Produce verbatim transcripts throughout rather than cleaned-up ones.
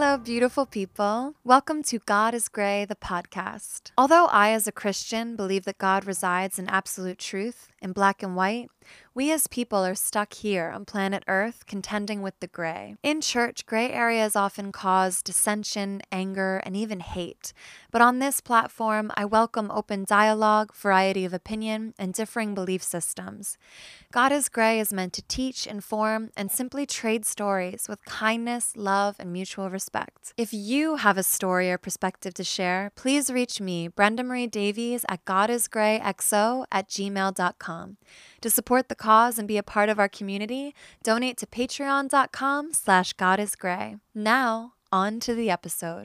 Hello, beautiful people. Welcome to God is Gray, the podcast. Although I, as a Christian, believe that God resides in absolute truth, in black and white, we as people are stuck here on planet Earth contending with the gray. In church, gray areas often cause dissension, anger, and even hate. But on this platform, I welcome open dialogue, variety of opinion, and differing belief systems. God is Gray is meant to teach, inform, and simply trade stories with kindness, love, and mutual respect. If you have a story or perspective to share, please reach me, Brenda Marie Davies, at godisgrayxo at gmail dot com. To support the cause and be a part of our community, donate to patreon.com slash godisgray. Now, on to the episode.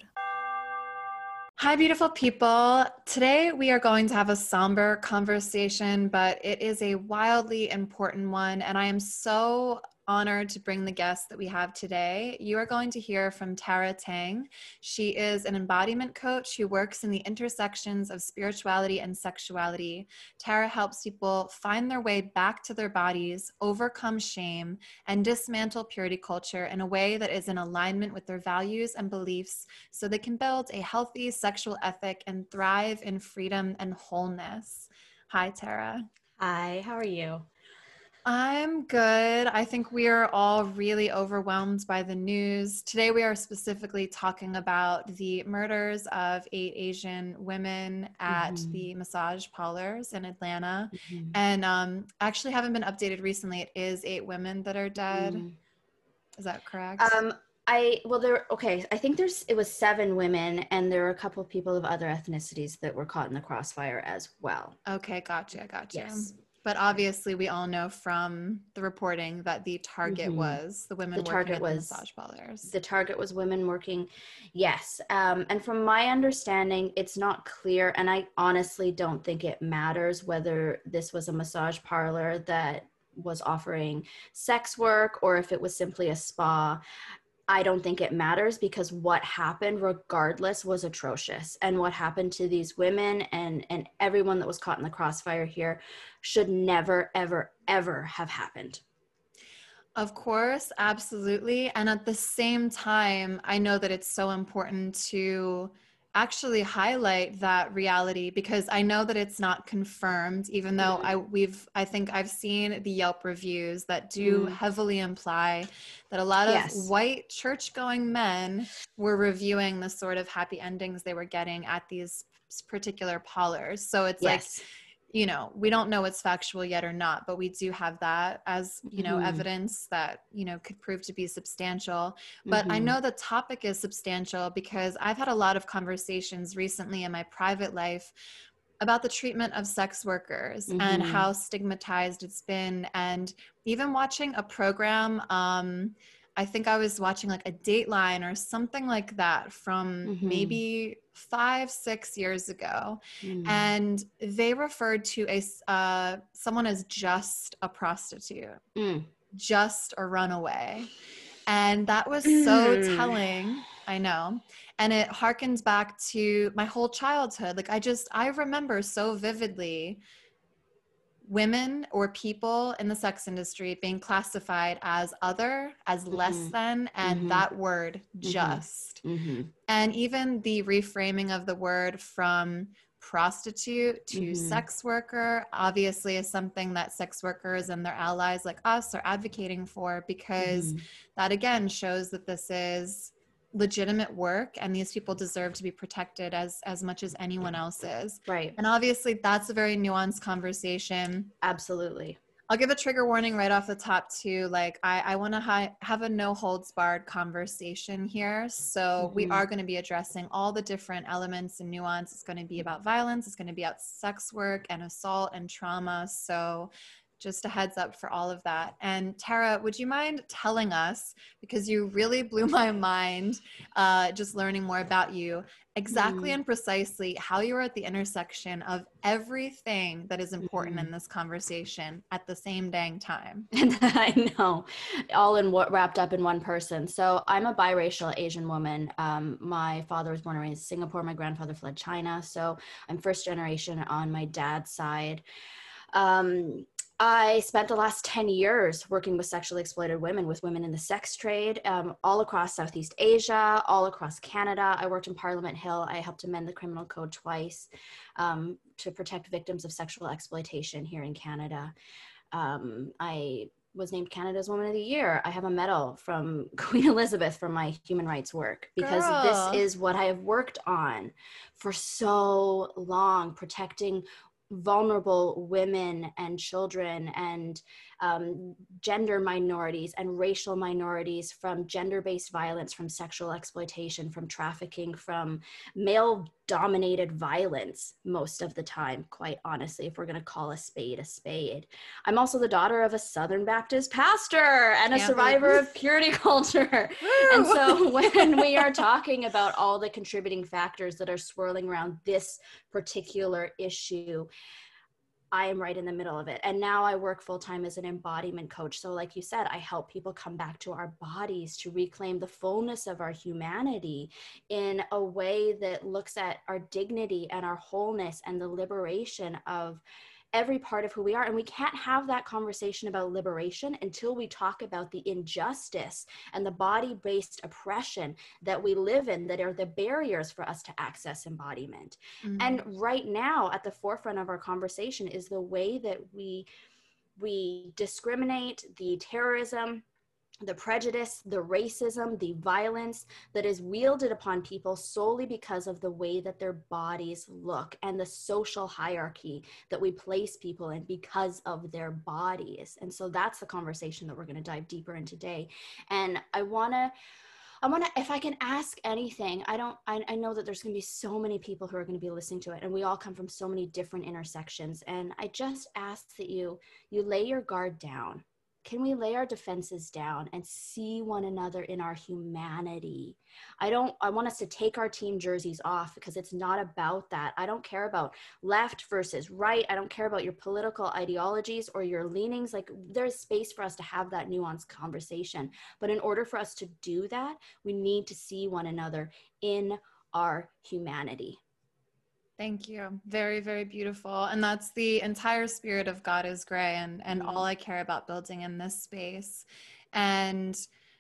Hi, beautiful people. Today we are going to have a somber conversation, but it is a wildly important one, and I am so honored to bring the guest that we have today. You are going to hear from Tara Tang. She is an embodiment coach who works in the intersections of spirituality and sexuality. Tara helps people find their way back to their bodies, overcome shame, and dismantle purity culture in a way that is in alignment with their values and beliefs so they can build a healthy sexual ethic and thrive in freedom and wholeness. Hi, Tara. Hi, how are you? I'm good. I think we are all really overwhelmed by the news. Today, we are specifically talking about the murders of eight Asian women at mm-hmm. the massage parlors in Atlanta. Mm-hmm. And um, actually haven't been updated recently. It is eight women that are dead. Mm-hmm. Is that correct? Um, I, well, there, okay. I think there's, it was seven women and there were a couple of people of other ethnicities that were caught in the crossfire as well. Okay. Gotcha. Gotcha. Yes. But obviously, we all know from the reporting that the target mm-hmm. was the women the working target at was, the massage parlors. The target was women working, yes. Um, and from my understanding, it's not clear, and I honestly don't think it matters whether this was a massage parlor that was offering sex work or if it was simply a spa. I don't think it matters because what happened regardless was atrocious. And what happened to these women and, and everyone that was caught in the crossfire here should never, ever, ever have happened. Of course, absolutely. And at the same time, I know that it's so important to actually highlight that reality because I know that it's not confirmed, even though mm. I we've I think I've seen the Yelp reviews that do mm. heavily imply that a lot of yes. white church-going men were reviewing the sort of happy endings they were getting at these particular parlors. So it's yes. like, you know, we don't know what's factual yet or not, but we do have that as, you know, mm-hmm. evidence that, you know, could prove to be substantial. But mm-hmm. I know the topic is substantial because I've had a lot of conversations recently in my private life about the treatment of sex workers mm-hmm. and how stigmatized it's been. And even watching a program, um, I think I was watching like a Dateline or something like that from mm-hmm. maybe five, six years ago. Mm. And they referred to a uh, someone as just a prostitute, mm. just a runaway. And that was so mm. telling, I know. And it harkens back to my whole childhood. Like I just, I remember so vividly women or people in the sex industry being classified as other, as mm-hmm. less than, and mm-hmm. that word just. Mm-hmm. And even the reframing of the word from prostitute to mm-hmm. sex worker obviously is something that sex workers and their allies like us are advocating for because mm-hmm. that again shows that this is legitimate work and these people deserve to be protected as as much as anyone else is. Right. And obviously that's a very nuanced conversation. Absolutely. I'll give a trigger warning right off the top too. Like I, I want to hi- have a no holds barred conversation here. So mm-hmm. we are going to be addressing all the different elements and nuance. It's going to be about violence. It's going to be about sex work and assault and trauma. So just a heads up for all of that. And Tara, would you mind telling us, because you really blew my mind uh, just learning more about you, exactly mm. and precisely how you are at the intersection of everything that is important mm. in this conversation at the same dang time. I know, all in what wrapped up in one person. So I'm a biracial Asian woman. Um, my father was born and raised in Singapore. My grandfather fled China. So I'm first generation on my dad's side. Um, I spent the last ten years working with sexually exploited women, with women in the sex trade, um, all across Southeast Asia, all across Canada. I worked in Parliament Hill. I helped amend the criminal code twice um, to protect victims of sexual exploitation here in Canada. Um, I was named Canada's Woman of the Year. I have a medal from Queen Elizabeth for my human rights work, because Girl. this is what I have worked on for so long, protecting vulnerable women and children and um, gender minorities and racial minorities from gender-based violence, from sexual exploitation, from trafficking, from male-dominated violence most of the time, quite honestly, if we're going to call a spade a spade. I'm also the daughter of a Southern Baptist pastor and a Can't survivor believe- of purity culture. And so when we are talking about all the contributing factors that are swirling around this particular issue, I am right in the middle of it. And now I work full-time as an embodiment coach. So like you said, I help people come back to our bodies to reclaim the fullness of our humanity in a way that looks at our dignity and our wholeness and the liberation of every part of who we are. And we can't have that conversation about liberation until we talk about the injustice and the body-based oppression that we live in, that are the barriers for us to access embodiment. Mm-hmm. And right now, at the forefront of our conversation is the way that we we discriminate, the terrorism, the prejudice, the racism, the violence that is wielded upon people solely because of the way that their bodies look, and the social hierarchy that we place people in because of their bodies. And so that's the conversation that we're going to dive deeper in today. And I want to I want to, if I can ask anything, I don't, I, I know that there's going to be so many people who are going to be listening to it, and we all come from so many different intersections. And I just ask that you, you lay your guard down. Can we lay our defenses down and see one another in our humanity? I don't, I want us to take our team jerseys off, because it's not about that. I don't care about left versus right. I don't care about your political ideologies or your leanings. Like, there's space for us to have that nuanced conversation. But in order for us to do that, we need to see one another in our humanity. Thank you. Very, very beautiful. And that's the entire spirit of God is Gray, and, and mm-hmm. all I care about building in this space. And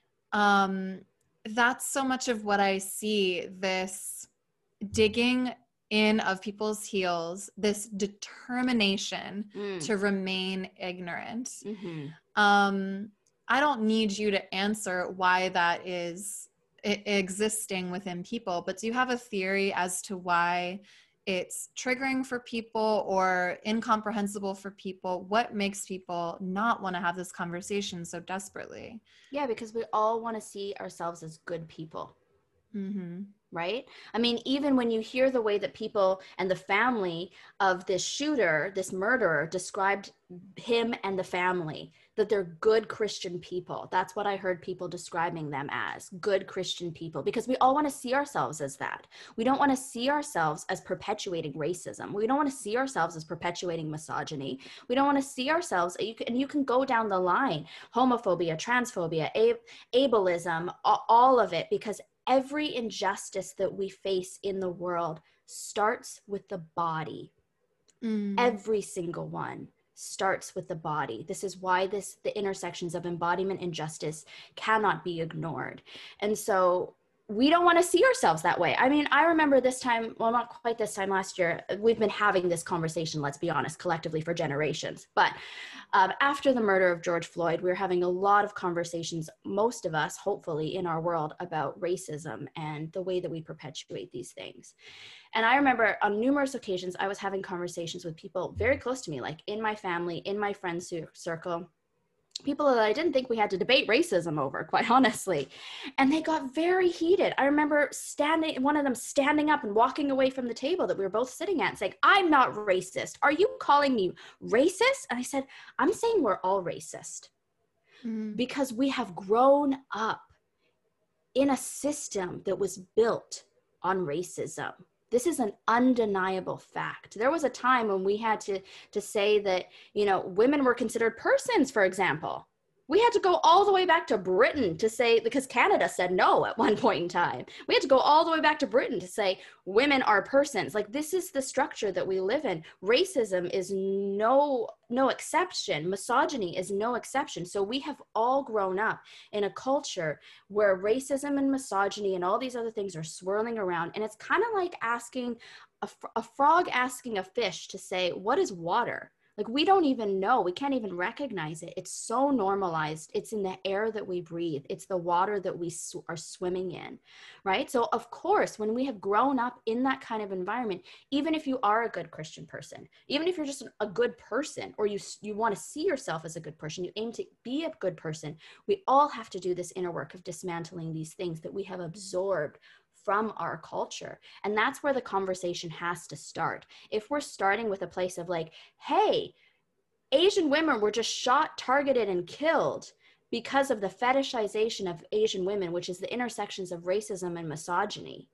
um, that's so much of what I see, this digging in of people's heels, this determination mm. to remain ignorant. Mm-hmm. Um, I don't need you to answer why that is I- existing within people, but do you have a theory as to why it's triggering for people or incomprehensible for people? What makes people not want to have this conversation so desperately? Yeah, because we all want to see ourselves as good people. Mm-hmm. Right? I mean, even when you hear the way that people and the family of this shooter, this murderer, described him and the family, that they're good Christian people. That's what I heard people describing them as, good Christian people, because we all want to see ourselves as that. We don't want to see ourselves as perpetuating racism. We don't want to see ourselves as perpetuating misogyny. We don't want to see ourselves, you can, and you can go down the line, homophobia, transphobia, ab- ableism, all of it, because every injustice that we face in the world starts with the body. Mm. Every single one starts with the body. This is why this the intersections of embodiment and justice cannot be ignored. And so we don't want to see ourselves that way. I mean, I remember this time, well, not quite this time last year, we've been having this conversation, let's be honest, collectively for generations. But um, after the murder of George Floyd, we were having a lot of conversations, most of us, hopefully, in our world about racism and the way that we perpetuate these things. And I remember on numerous occasions, I was having conversations with people very close to me, like in my family, in my friends circle, people that I didn't think we had to debate racism over, quite honestly. And they got very heated. I remember standing, one of them standing up and walking away from the table that we were both sitting at and saying, "I'm not racist. Are you calling me racist?" And I said, "I'm saying we're all racist." Mm. Because we have grown up in a system that was built on racism. This is an undeniable fact. There was a time when we had to, to say that, you know, women were considered persons, for example. We had to go all the way back to Britain to say, because Canada said no at one point in time. We had to go all the way back to Britain to say women are persons. Like, this is the structure that we live in. Racism is no no exception. Misogyny is no exception. So we have all grown up in a culture where racism and misogyny and all these other things are swirling around. And it's kind of like asking a, a frog asking a fish to say, what is water? Like, we don't even know. We can't even recognize it. It's so normalized. It's in the air that we breathe. It's the water that we sw- are swimming in, right? So, of course, when we have grown up in that kind of environment, even if you are a good Christian person, even if you're just a good person, or you, you want to see yourself as a good person, you aim to be a good person, we all have to do this inner work of dismantling these things that we have absorbed from our culture. And that's where the conversation has to start. If we're starting with a place of like, hey, Asian women were just shot, targeted, and killed because of the fetishization of Asian women, which is the intersections of racism and misogyny,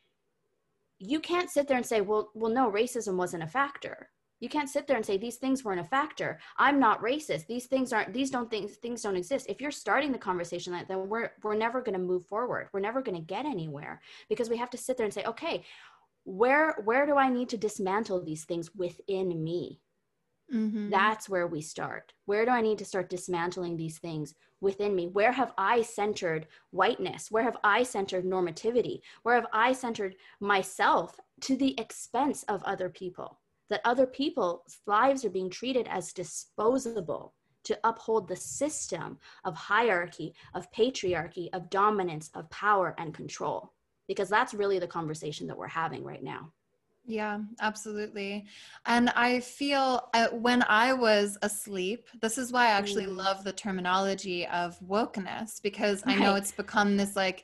you can't sit there and say, well, well, no, racism wasn't a factor. You can't sit there and say these things weren't a factor. I'm not racist. These things aren't, these don't things, things don't exist. If you're starting the conversation like that, then we're, we're never going to move forward. We're never going to get anywhere, because we have to sit there and say, okay, where, where do I need to dismantle these things within me? Mm-hmm. That's where we start. Where do I need to start dismantling these things within me? Where have I centered whiteness? Where have I centered normativity? Where have I centered myself to the expense of other people? That other people's lives are being treated as disposable to uphold the system of hierarchy, of patriarchy, of dominance, of power and control. Because that's really the conversation that we're having right now. Yeah, absolutely. And I feel uh, when I was asleep, this is why I actually mm. love the terminology of wokeness, because I know right. it's become this like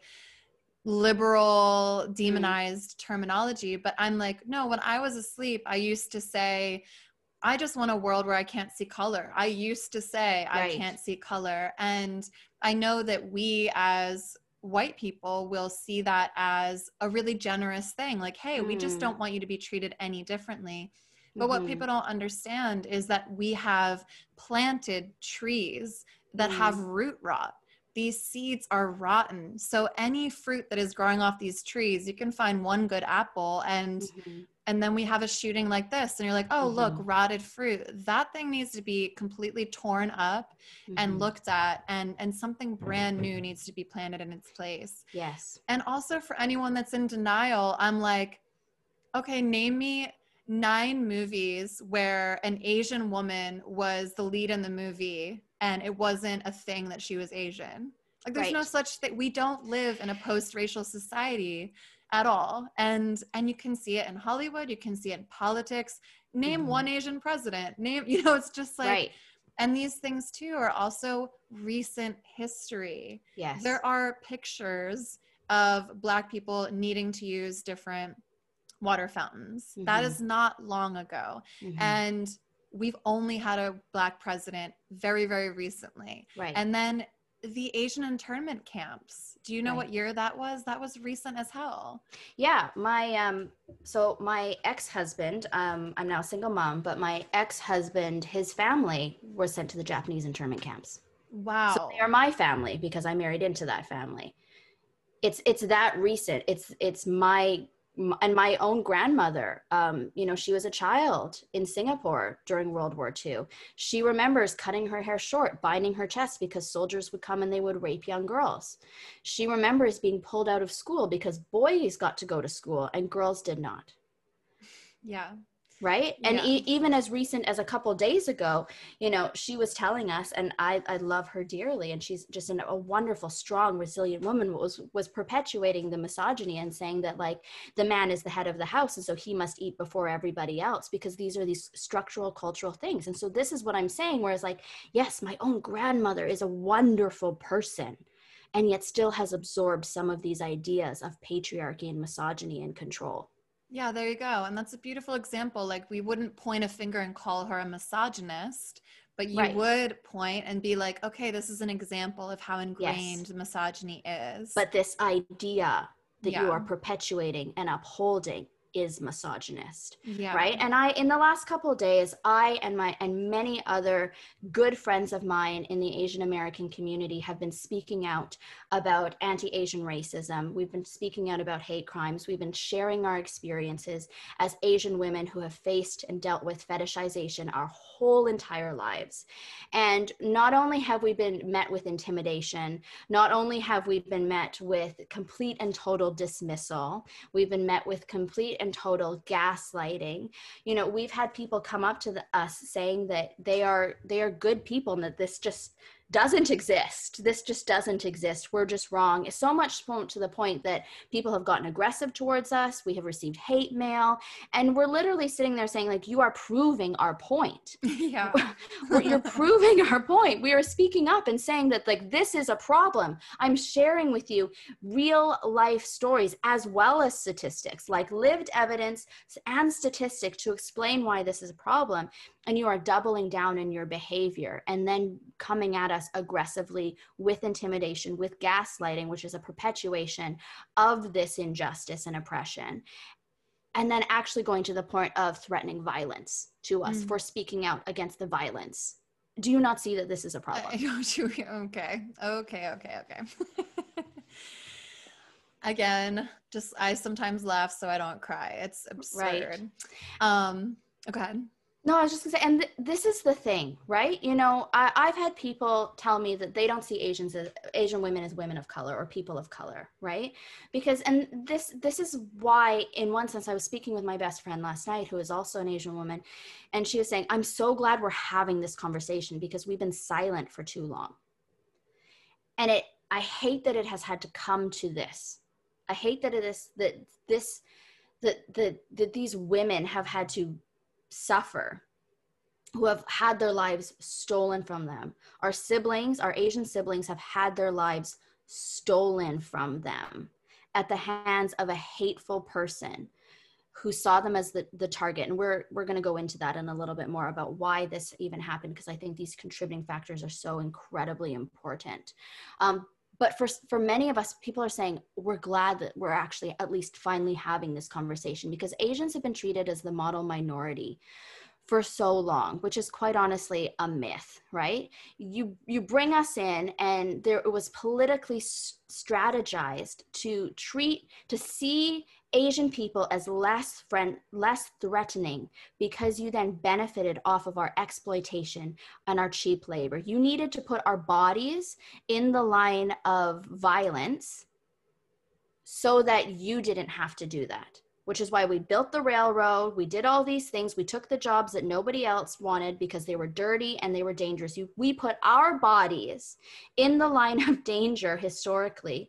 liberal, demonized mm. terminology, but I'm like, no, when I was asleep, I used to say, I just want a world where I can't see color. I used to say, right. I can't see color. And I know that we as white people will see that as a really generous thing. Like, hey, mm. we just don't want you to be treated any differently. But mm-hmm. what people don't understand is that we have planted trees that mm. have root rot. These seeds are rotten. So any fruit that is growing off these trees, you can find one good apple and mm-hmm. and then we have a shooting like this and you're like, oh, mm-hmm. look, rotted fruit. That thing needs to be completely torn up mm-hmm. and looked at, and, and something brand new needs to be planted in its place. Yes. And also for anyone that's in denial, I'm like, okay, name me nine movies where an Asian woman was the lead in the movie and it wasn't a thing that she was Asian. Like, there's right. no such thing. We don't live in a post-racial society at all. And and you can see it in Hollywood. You can see it in politics. Name mm-hmm. one Asian president. Name, you know, it's just like, right. and these things too are also recent history. Yes. There are pictures of Black people needing to use different water fountains. Mm-hmm. That is not long ago. Mm-hmm. And we've only had a Black president very, very recently. Right. And then the Asian internment camps. Do you know right. what year that was? That was recent as hell. Yeah. My, um, so my ex-husband, um, I'm now a single mom, but my ex-husband, his family was sent to the Japanese internment camps. Wow. So they are my family because I married into that family. It's, it's that recent. It's, it's my and my own grandmother, um, you know, she was a child in Singapore during World War Two. She remembers cutting her hair short, binding her chest because soldiers would come and they would rape young girls. She remembers being pulled out of school because boys got to go to school and girls did not. Yeah. Right. And yeah. e- even as recent as a couple days ago, you know, she was telling us, and I, I love her dearly, and she's just an, a wonderful, strong, resilient woman, was, was perpetuating the misogyny and saying that, like, the man is the head of the house. And so he must eat before everybody else because these are these structural cultural things. And so this is what I'm saying, whereas like, yes, my own grandmother is a wonderful person and yet still has absorbed some of these ideas of patriarchy and misogyny and control. Yeah, there you go. And that's a beautiful example. Like, we wouldn't point a finger and call her a misogynist, but you right. would point and be like, okay, this is an example of how ingrained yes. misogyny is. But this idea that yeah. you are perpetuating and upholding is misogynist, Yeah. right? And I, in the last couple of days, I and my and many other good friends of mine in the Asian American community have been speaking out about anti-Asian racism. We've been speaking out about hate crimes. We've been sharing our experiences as Asian women who have faced and dealt with fetishization our whole entire lives. And not only have we been met with intimidation, not only have we been met with complete and total dismissal, we've been met with complete and total gaslighting. You know, we've had people come up to the, us saying that they are they are good people and that this just doesn't exist. This just doesn't exist. We're just wrong. It's so much to the point that people have gotten aggressive towards us. We have received hate mail, and we're literally sitting there saying, like, you are proving our point. Yeah. You're proving our point. We are speaking up and saying that, like, this is a problem. I'm sharing with you real life stories as well as statistics, like lived evidence and statistics to explain why this is a problem. And you are doubling down in your behavior and then coming at us aggressively with intimidation, with gaslighting, which is a perpetuation of this injustice and oppression. And then actually going to the point of threatening violence to us mm. for speaking out against the violence. Do you not see that this is a problem? I don't. Okay. Okay. Okay. Okay. Again, just I sometimes laugh so I don't cry. It's absurd. Right. Um, go ahead. No, I was just gonna say, and th- this is the thing, right? You know, I- I've had people tell me that they don't see Asians as Asian women as women of color or people of color, right? Because, and this this is why, in one sense, I was speaking with my best friend last night, who is also an Asian woman, and she was saying, "I'm so glad we're having this conversation because we've been silent for too long." And it, I hate that it has had to come to this. I hate that it is that this that that that these women have had to suffer, who have had their lives stolen from them. Our siblings, our Asian siblings, have had their lives stolen from them at the hands of a hateful person who saw them as the, the target. And we're we're going to go into that in a little bit more about why this even happened, because I think these contributing factors are so incredibly important. Um, But for for many of us, people are saying, we're glad that we're actually at least finally having this conversation, because Asians have been treated as the model minority for so long, which is quite honestly a myth, right? You you bring us in, and there it was politically s- strategized to treat, to see Asian people as less friend, less threatening, because you then benefited off of our exploitation and our cheap labor. You needed to put our bodies in the line of violence so that you didn't have to do that, which is why we built the railroad. We did all these things. We took the jobs that nobody else wanted because they were dirty and they were dangerous. You, we put our bodies in the line of danger historically.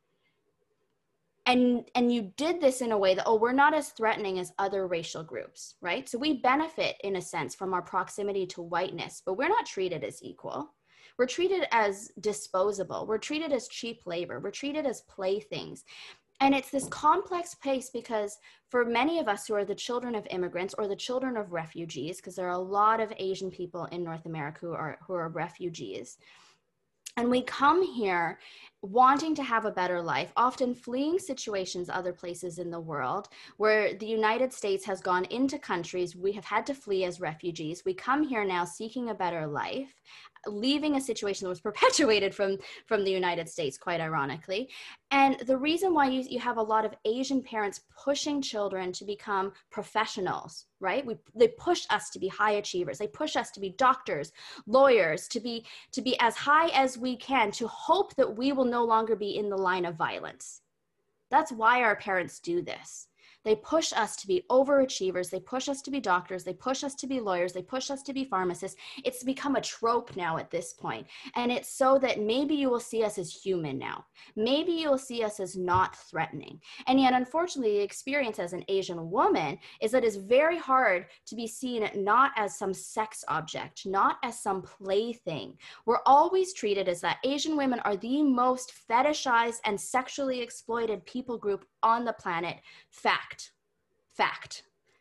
And, and you did this in a way that, oh, we're not as threatening as other racial groups, right? So we benefit, in a sense, from our proximity to whiteness, but we're not treated as equal. We're treated as disposable. We're treated as cheap labor. We're treated as playthings. And it's this complex place because for many of us who are the children of immigrants or the children of refugees, because there are a lot of Asian people in North America who are, who are refugees, and we come here wanting to have a better life, often fleeing situations other places in the world where the United States has gone into countries we have had to flee as refugees. We come here now seeking a better life, leaving a situation that was perpetuated from, from the United States, quite ironically. And the reason why you, you have a lot of Asian parents pushing children to become professionals, right? We, they push us to be high achievers. They push us to be doctors, lawyers, to be, to be as high as we can, to hope that we will no longer be in the line of violence. That's why our parents do this. They push us to be overachievers. They push us to be doctors. They push us to be lawyers. They push us to be pharmacists. It's become a trope now at this point. And it's so that maybe you will see us as human now. Maybe you'll see us as not threatening. And yet, unfortunately, the experience as an Asian woman is that it's very hard to be seen not as some sex object, not as some plaything. We're always treated as that. Asian women are the most fetishized and sexually exploited people group on the planet. Fact. Fact.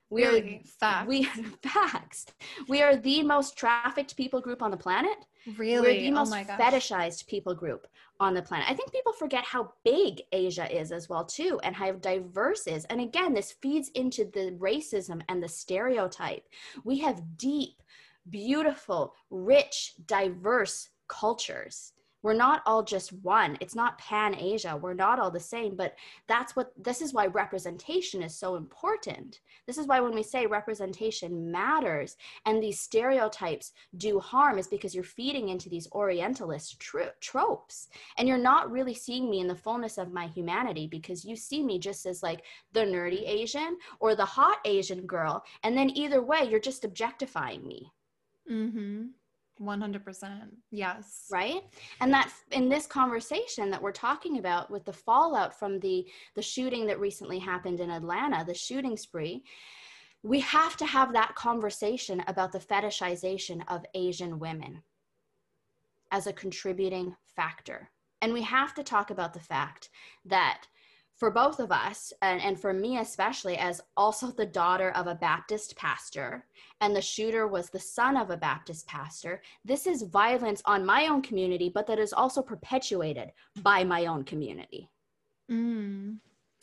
We Really? are Facts. we facts. We are the most trafficked people group on the planet. Really? We're the Oh most my gosh. fetishized people group on the planet. I think people forget how big Asia is as well too, and how diverse is. And again, this feeds into the racism and the stereotype. We have deep, beautiful, rich, diverse cultures. We're not all just one. It's not pan-Asia. We're not all the same, but that's what, this is why representation is so important. This is why when we say representation matters and these stereotypes do harm, is because you're feeding into these Orientalist tro- tropes. And you're not really seeing me in the fullness of my humanity, because you see me just as like the nerdy Asian or the hot Asian girl. And then either way, you're just objectifying me. Mm-hmm. one hundred percent. Yes. Right? And that in this conversation that we're talking about with the fallout from the, the shooting that recently happened in Atlanta, the shooting spree, we have to have that conversation about the fetishization of Asian women as a contributing factor. And we have to talk about the fact that for both of us, and, and for me especially, as also the daughter of a Baptist pastor, and the shooter was the son of a Baptist pastor, this is violence on my own community, but that is also perpetuated by my own community. Mm.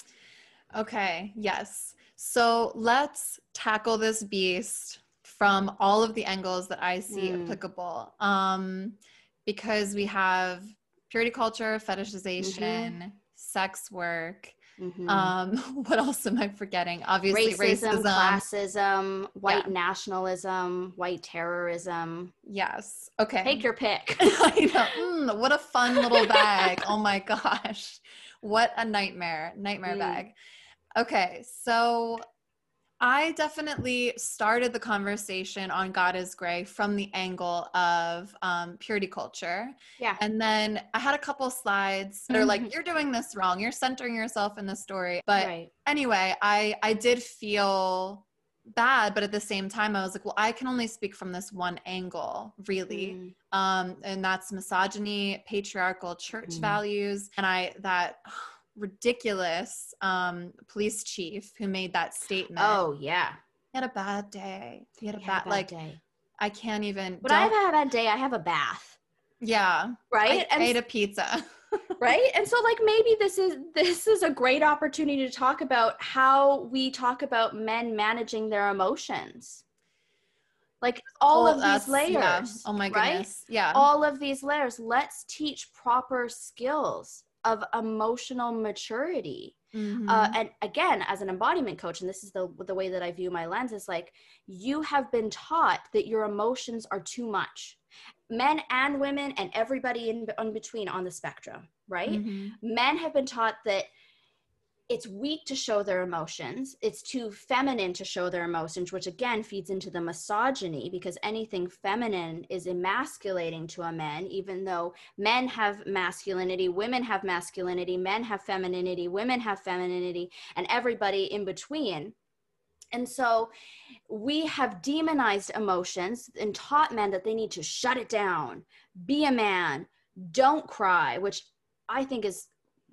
Okay, yes. So let's tackle this beast from all of the angles that I see Mm. applicable. Um, because we have purity culture, fetishization, Mm-hmm. sex work. Mm-hmm. Um, what else am I forgetting? Obviously, racism, racism, classism, white Yeah. nationalism, white terrorism. Yes. Okay. Take your pick. I know. Mm, what a fun little bag. Oh my gosh. What a nightmare. Nightmare Mm. bag. Okay. So I definitely started the conversation on God is Gray from the angle of um, purity culture. Yeah. And then I had a couple slides that are like, you're doing this wrong. You're centering yourself in the story. But Right. anyway, I, I did feel bad, but at the same time, I was like, well, I can only speak from this one angle, really. Mm. Um, and that's misogyny, patriarchal church Mm. values. And I, that ridiculous um, police chief who made that statement. Oh, yeah. He had a bad day. He had a He bad, had a bad like, day. I can't even. But I don't- have a bad day. I have a bath. Yeah. Right. I and ate a pizza. right. And so like maybe this is this is a great opportunity to talk about how we talk about men managing their emotions. Like all Oh, of these that's- layers. yeah. Oh my right? goodness. Yeah. All of these layers. Let's teach proper skills of emotional maturity. Mhm. Uh, and again, as an embodiment coach, and this is the the way that I view my lens, is like, you have been taught that your emotions are too much. Men and women and everybody in, in between on the spectrum, right? Mhm. Men have been taught that it's weak to show their emotions. It's too feminine to show their emotions, which again feeds into the misogyny, because anything feminine is emasculating to a man, even though men have masculinity, women have masculinity, men have femininity, women have femininity, and everybody in between. And so we have demonized emotions and taught men that they need to shut it down, be a man, don't cry, which I think is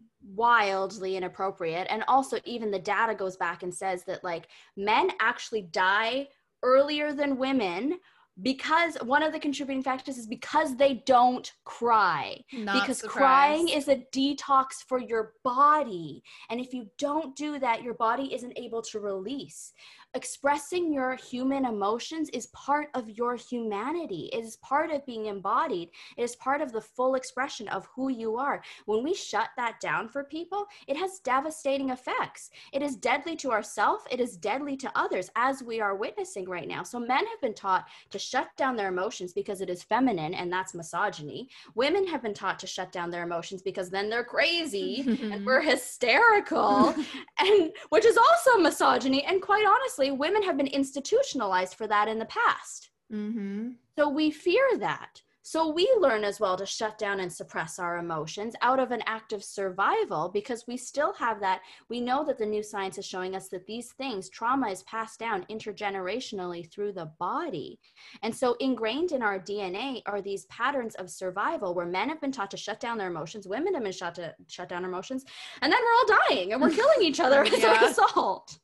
wildly inappropriate. And also even the data goes back and says that like men actually die earlier than women, because one of the contributing factors is because they don't cry. Not because surprised. crying is a detox for your body. And if you don't do that, your body isn't able to release. Expressing your human emotions is part of your humanity. It is part of being embodied. It is part of the full expression of who you are. When we shut that down for people, it has devastating effects. It is deadly to ourselves. It is deadly to others, as we are witnessing right now. So men have been taught to shut down their emotions because it is feminine, and that's misogyny. Women have been taught to shut down their emotions because then they're crazy and we're hysterical, and which is also misogyny. And quite honestly, women have been institutionalized for that in the past. Mm-hmm. So we fear that. So we learn as well to shut down and suppress our emotions out of an act of survival, because we still have that. We know that the new science is showing us that these things, trauma is passed down intergenerationally through the body. And so ingrained in our D N A are these patterns of survival where men have been taught to shut down their emotions, women have been taught to shut down their emotions, and then we're all dying and we're killing each other as Yeah. a result.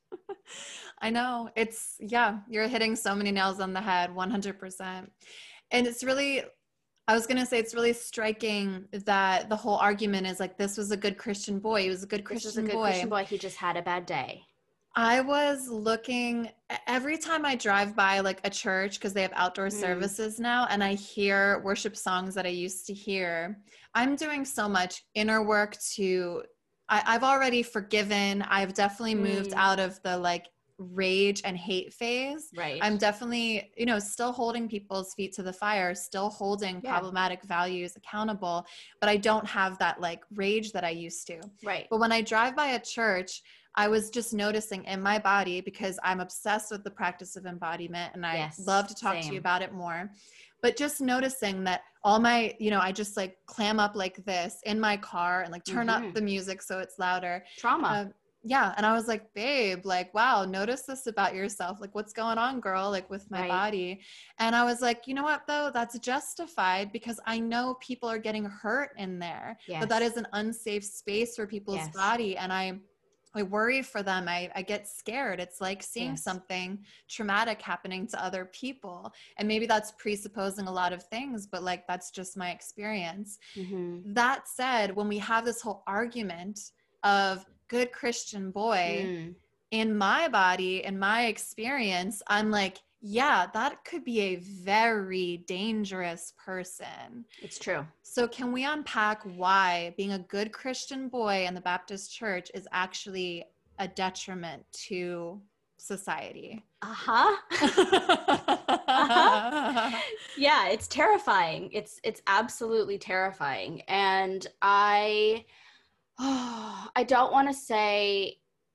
I know. It's, yeah, you're hitting so many nails on the head, one hundred percent. And it's really, I was going to say, it's really striking that the whole argument is like, this was a good Christian boy. He was a good This was Christian a good boy. Christian boy. He just had a bad day. I was looking every time I drive by like a church, because they have outdoor Mm. services now, and I hear worship songs that I used to hear. I'm doing so much inner work to, I, I've already forgiven. I've definitely moved Mm. out of the like rage and hate phase. Right. I'm definitely, you know, still holding people's feet to the fire, still holding Yeah. problematic values accountable, but I don't have that like rage that I used to. Right. But when I drive by a church, I was just noticing in my body, because I'm obsessed with the practice of embodiment and I Yes, love to talk same. to you about it more, but just noticing that all my, you know, I just like clam up like this in my car and like turn Mhm. up the music so it's louder. Trauma. Um, yeah. And I was like, babe, like, wow, notice this about yourself. Like, what's going on, girl? Like with my Right. body. And I was like, you know what, though? That's justified because I know people are getting hurt in there, Yes. but that is an unsafe space for people's Yes. body. And I, I worry for them. I, I get scared. It's like seeing Yes. something traumatic happening to other people. And maybe that's presupposing a lot of things, but like, that's just my experience. Mhm. That said, when we have this whole argument of good Christian boy, Mm. in my body, in my experience, I'm like, yeah, that could be a very dangerous person. It's true. So can we unpack why being a good Christian boy in the Baptist church is actually a detriment to society? Uh-huh. uh-huh. Yeah, it's terrifying. It's it's absolutely terrifying. And I oh, I don't want to say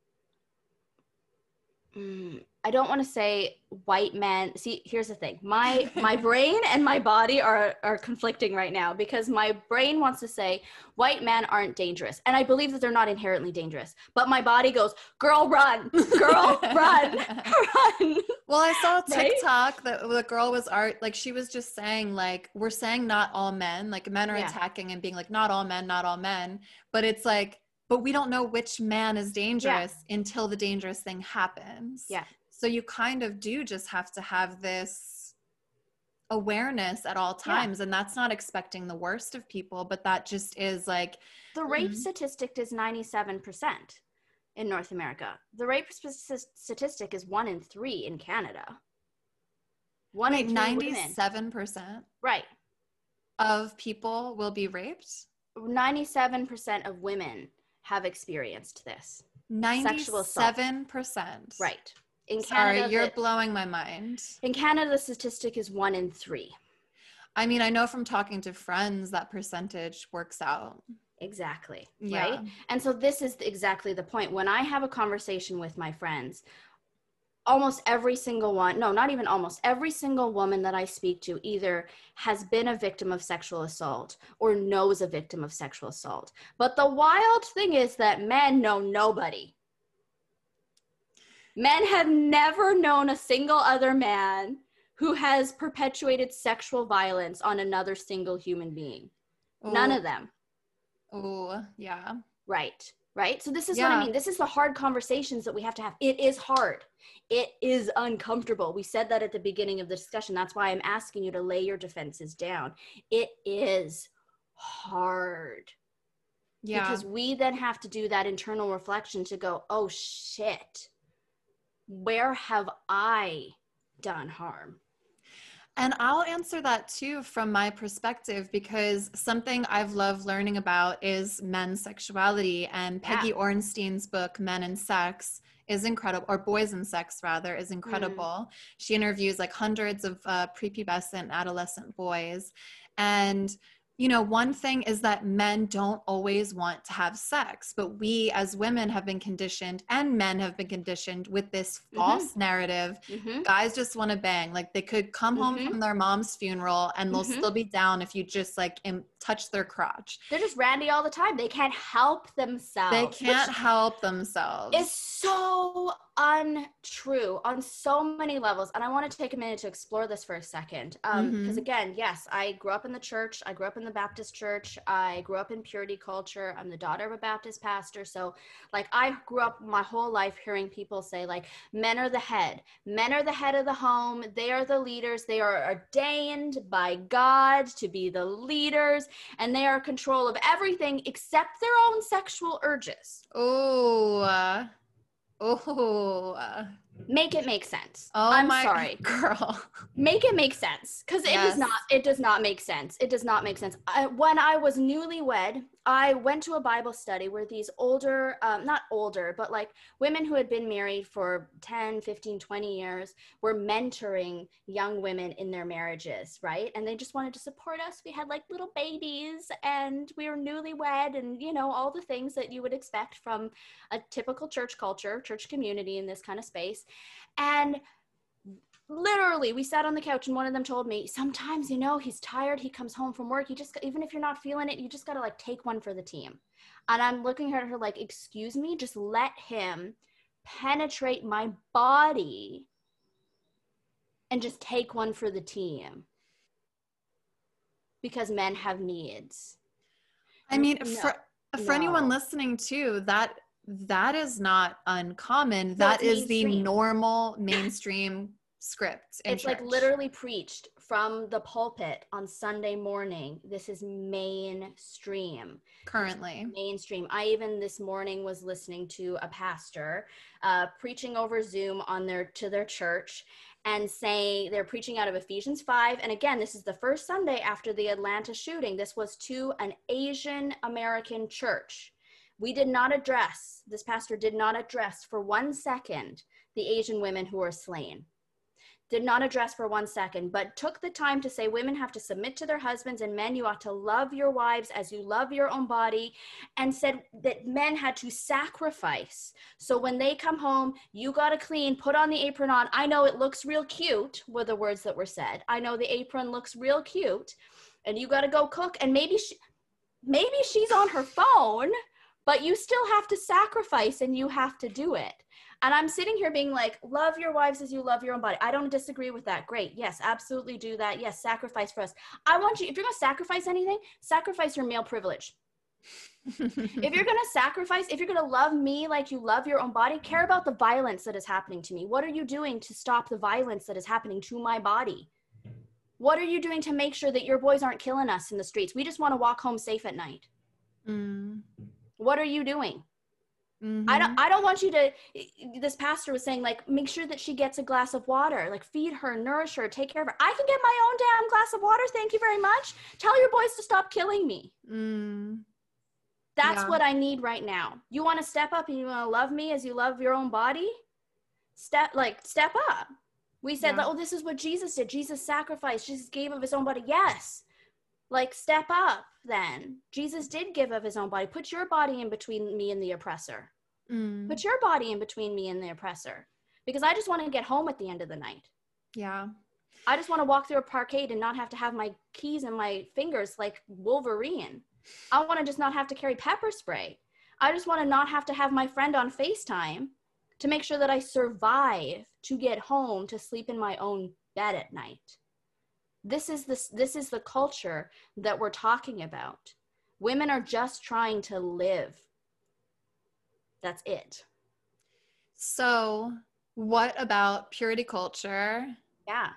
mm, I don't want to say white men. See, here's the thing. My my brain and my body are are conflicting right now, because my brain wants to say white men aren't dangerous. And I believe that they're not inherently dangerous. But my body goes, girl, run. Girl, run. Run. Well, I saw a Right? TikTok that the girl was art, like she was just saying like, we're saying not all men, like men are Yeah. attacking and being like, not all men, not all men. But it's like, but we don't know which man is dangerous until the dangerous thing happens. Yeah. So you kind of do just have to have this awareness at all times. Yeah. And that's not expecting the worst of people, but that just is like. The rape mm-hmm. statistic is ninety-seven percent in North America. The rape sp- statistic is one in three in Canada. One Wait, in three ninety-seven percent women. Right. Of people will be raped? ninety-seven percent of women have experienced this. ninety-seven percent. Right. In Sorry, Canada, you're the, blowing my mind. In Canada, the statistic is one in three. I mean, I know from talking to friends that percentage works out. Exactly. Yeah. Right. And so this is exactly the point. When I have a conversation with my friends, almost every single one, no, not even almost, every single woman that I speak to either has been a victim of sexual assault or knows a victim of sexual assault. But the wild thing is that men know nobody. Men have never known a single other man who has perpetuated sexual violence on another single human being. Ooh. None of them. Oh, yeah. Right. Right. So this is yeah. what I mean. This is the hard conversations that we have to have. It is hard. It is uncomfortable. We said that at the beginning of the discussion. That's why I'm asking you to lay your defenses down. It is hard. Yeah. Because we then have to do that internal reflection to go, oh shit, where have I done harm? And I'll answer that too from my perspective, because something I've loved learning about is men's sexuality, and Peggy yeah. Orenstein's book, Men and Sex, is incredible, or Boys and Sex rather, is incredible. Mm. She interviews like hundreds of uh, prepubescent adolescent boys. And you know, one thing is that men don't always want to have sex, but we as women have been conditioned, and men have been conditioned with this false mm-hmm. narrative. Mm-hmm. Guys just want to bang. Like they could come mm-hmm. home from their mom's funeral and they'll mm-hmm. still be down if you just like im- touch their crotch. They're just randy all the time. They can't help themselves. They can't help themselves. It's so untrue on so many levels. And I want to take a minute to explore this for a second. Um, Mm-hmm. because again, yes, I grew up in the church. I grew up in the Baptist church. I grew up in purity culture. I'm the daughter of a Baptist pastor. So like I grew up my whole life hearing people say like, men are the head. Men are the head of the home. They are the leaders. They are ordained by God to be the leaders, and they are in control of everything except their own sexual urges. Oh, uh, oh, uh, Make it make sense. oh I'm my sorry. girl. Make it make sense, because it Yes. does not. It does not make sense. It does not make sense. I, when I was newlywed, I went to a Bible study where these older, um, not older, but like women who had been married for ten, fifteen, twenty years were mentoring young women in their marriages, right? And they just wanted to support us. We had like little babies and we were newlywed, and you know, all the things that you would expect from a typical church culture, church community in this kind of space. And literally, we sat on the couch and one of them told me, sometimes, you know, he's tired. He comes home from work. You just, even if you're not feeling it, you just got to like take one for the team. And I'm looking at her like, excuse me, just let him penetrate my body and just take one for the team. Because men have needs. I mean, No, for, for no. anyone listening too, that that is not uncommon. No, That it's is the mainstream. normal mainstream script in It's church. like literally preached from the pulpit on Sunday morning. This is mainstream. Currently. Mainstream. I even this morning was listening to a pastor uh, preaching over Zoom on their to their church and saying they're preaching out of Ephesians five. And again, this is the first Sunday after the Atlanta shooting. This was to an Asian American church. We did not address, this pastor did not address for one second the Asian women who were slain. Did not address for one second, but took the time to say women have to submit to their husbands, and men, you ought to love your wives as you love your own body, and said that men had to sacrifice. So when they come home, you got to clean, put on the apron on. I know it looks real cute were the words that were said. I know the apron looks real cute, and you got to go cook, and maybe she, maybe she's on her phone, but you still have to sacrifice and you have to do it. And I'm sitting here being like, love your wives as you love your own body. I don't disagree with that. Great. Yes, absolutely do that. Yes, sacrifice for us. I want you, if you're going to sacrifice anything, sacrifice your male privilege. If you're going to sacrifice, if you're going to love me like you love your own body, care about the violence that is happening to me. What are you doing to stop the violence that is happening to my body? What are you doing to make sure that your boys aren't killing us in the streets? We just want to walk home safe at night. Mm. What are you doing? Mm-hmm. I don't I don't want you to, this pastor was saying, like, make sure that she gets a glass of water, like feed her, nourish her, take care of her. I can get my own damn glass of water. Thank you very much. Tell your boys to stop killing me. Mm. That's Yeah. what I need right now. You want to step up and you want to love me as you love your own body? Step, like, step up. We said, Yeah. oh, this is what Jesus did. Jesus sacrificed. Jesus gave of his own body. Yes. Like, step up then. Jesus did give of his own body. Put your body in between me and the oppressor. Mm. Put your body in between me and the oppressor. Because I just want to get home at the end of the night. Yeah. I just want to walk through a parkade and not have to have my keys in my fingers like Wolverine. I want to just not have to carry pepper spray. I just want to not have to have my friend on FaceTime to make sure that I survive to get home to sleep in my own bed at night. This is this this is the culture that we're talking about. Women are just trying to live. That's it. So, what about purity culture Yeah.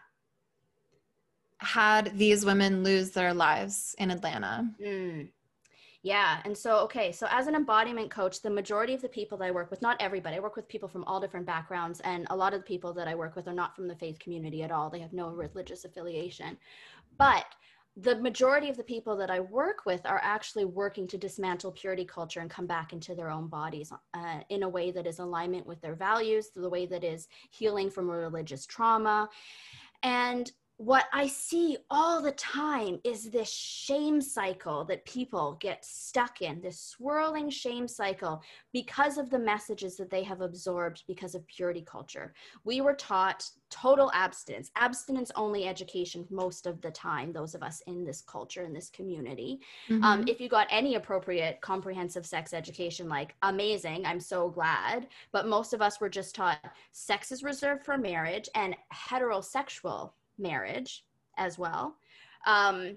had these women lose their lives in Atlanta? Mm. Yeah. And so, okay. So as an embodiment coach, the majority of the people that I work with, not everybody, I work with people from all different backgrounds. And a lot of the people that I work with are not from the faith community at all. They have no religious affiliation. But the majority of the people that I work with are actually working to dismantle purity culture and come back into their own bodies uh, in a way that is alignment with their values, the way that is healing from religious trauma. And what I see all the time is this shame cycle that people get stuck in, this swirling shame cycle because of the messages that they have absorbed because of purity culture. We were taught total abstinence, abstinence only education most of the time, those of us in this culture, in this community. Mm-hmm. Um, if you got any appropriate comprehensive sex education, like amazing, I'm so glad. But most of us were just taught sex is reserved for marriage and heterosexual marriage as well. Um,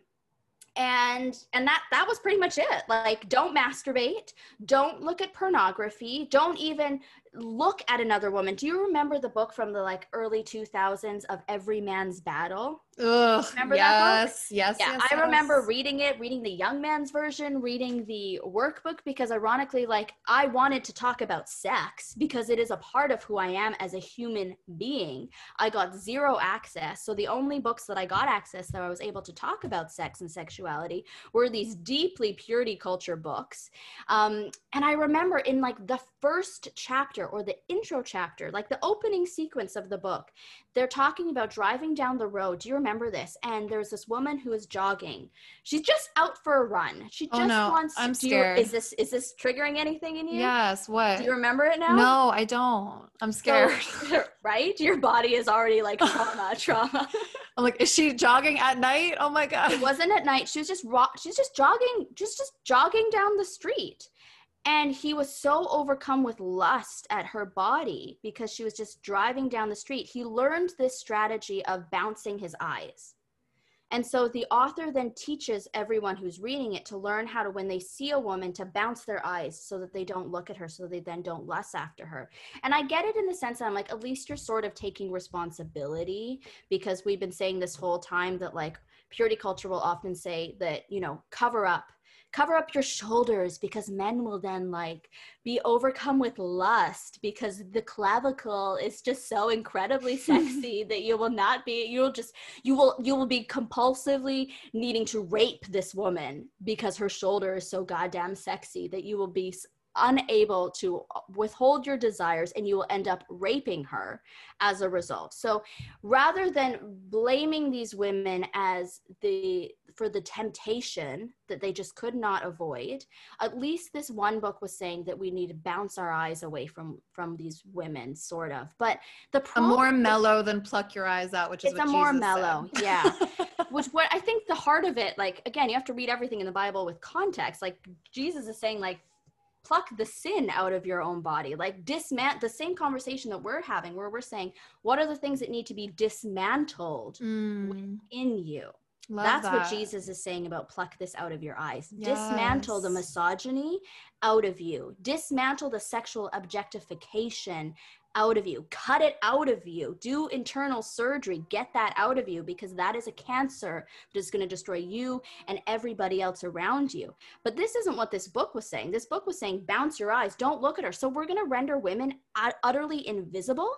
and and that that was pretty much it. Like, don't masturbate, don't look at pornography, don't even look at another woman. Do you remember the book from the like early two thousands of Every Man's Battle? Ugh, remember yes, that book? Yes, yeah, yes, I yes. remember reading it, reading the young man's version, reading the workbook, because ironically, like, I wanted to talk about sex because it is a part of who I am as a human being. I got zero access. So the only books that I got access that I was able to talk about sex and sexuality were these deeply purity culture books. Um, and I remember in like the first chapter or the intro chapter, like the opening sequence of the book, they're talking about driving down the road. Do you remember this? And there's this woman who is jogging. She's just out for a run. She just oh, no. wants I'm to, do scared. you, is this is this triggering anything in you? Yes, what? Do you remember it now? No, I don't. I'm scared. So, right? Your body is already like trauma, trauma. I'm like, is she jogging at night? Oh my God. It wasn't at night. She was just ro- she's just jogging, just just jogging down the street. And he was so overcome with lust at her body because she was just driving down the street. He learned this strategy of bouncing his eyes. And so the author then teaches everyone who's reading it to learn how to, when they see a woman, to bounce their eyes so that they don't look at her, so they then don't lust after her. And I get it in the sense that I'm like, at least you're sort of taking responsibility, because we've been saying this whole time that like purity culture will often say that, you know, cover up. Cover up your shoulders because men will then like be overcome with lust because the clavicle is just so incredibly sexy that you will not be, you'll just, you will, you will be compulsively needing to rape this woman because her shoulder is so goddamn sexy that you will be unable to withhold your desires and you will end up raping her as a result. So rather than blaming these women as the for the temptation that they just could not avoid, at least this one book was saying that we need to bounce our eyes away from from these women, sort of. But the problem, a more mellow than pluck your eyes out, which is it's what a more Jesus mellow said. yeah. Which what I think the heart of it, like, again, you have to read everything in the Bible with context. Like, Jesus is saying, like, pluck the sin out of your own body, like dismantle the same conversation that we're having where we're saying, what are the things that need to be dismantled mm. in you? Love That's that. what Jesus is saying about pluck this out of your eyes. Yes. Dismantle the misogyny out of you. Dismantle the sexual objectification out of you. Cut it out of you. Do internal surgery. Get that out of you, because that is a cancer that is going to destroy you and everybody else around you. But this isn't what this book was saying. This book was saying, bounce your eyes. Don't look at her. So we're going to render women utterly invisible.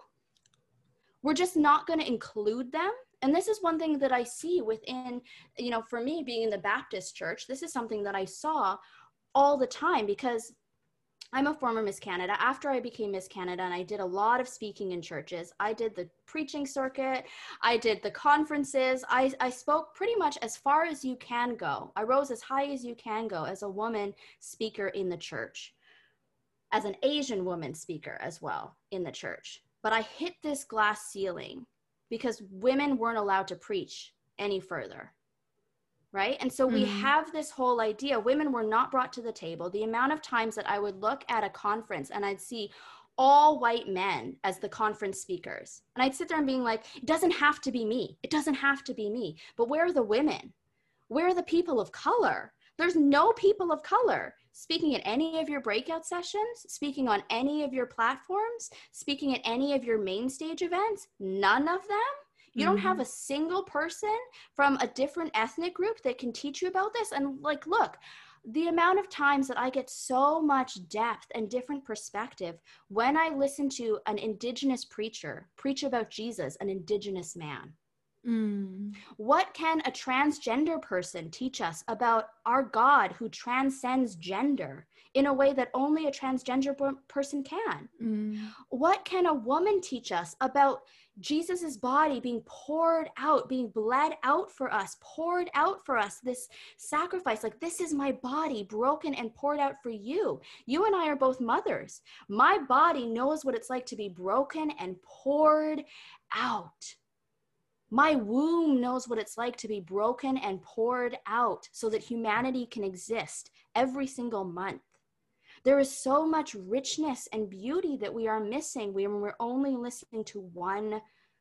We're just not going to include them. And this is one thing that I see within, you know, for me being in the Baptist church, this is something that I saw all the time, because I'm a former Miss Canada. After I became Miss Canada and I did a lot of speaking in churches, I did the preaching circuit, I did the conferences, I, I spoke pretty much as far as you can go. I rose as high as you can go as a woman speaker in the church, as an Asian woman speaker as well in the church. But I hit this glass ceiling because women weren't allowed to preach any further. Right? And so we mm-hmm. have this whole idea, women were not brought to the table. The amount of times that I would look at a conference and I'd see all white men as the conference speakers. And I'd sit there and being like, it doesn't have to be me. It doesn't have to be me. But where are the women? Where are the people of color? There's no people of color speaking at any of your breakout sessions, speaking on any of your platforms, speaking at any of your main stage events. None of them. You don't have a single person from a different ethnic group that can teach you about this. And like, look, the amount of times that I get so much depth and different perspective when I listen to an Indigenous preacher preach about Jesus, an Indigenous man. Mm. What can a transgender person teach us about our God who transcends gender in a way that only a transgender person can? Mm. What can a woman teach us about Jesus's body being poured out, being bled out for us, poured out for us, this sacrifice. Like, this is my body broken and poured out for you. You and I are both mothers. My body knows what it's like to be broken and poured out. My womb knows what it's like to be broken and poured out so that humanity can exist every single month. There is so much richness and beauty that we are missing when we're only listening to one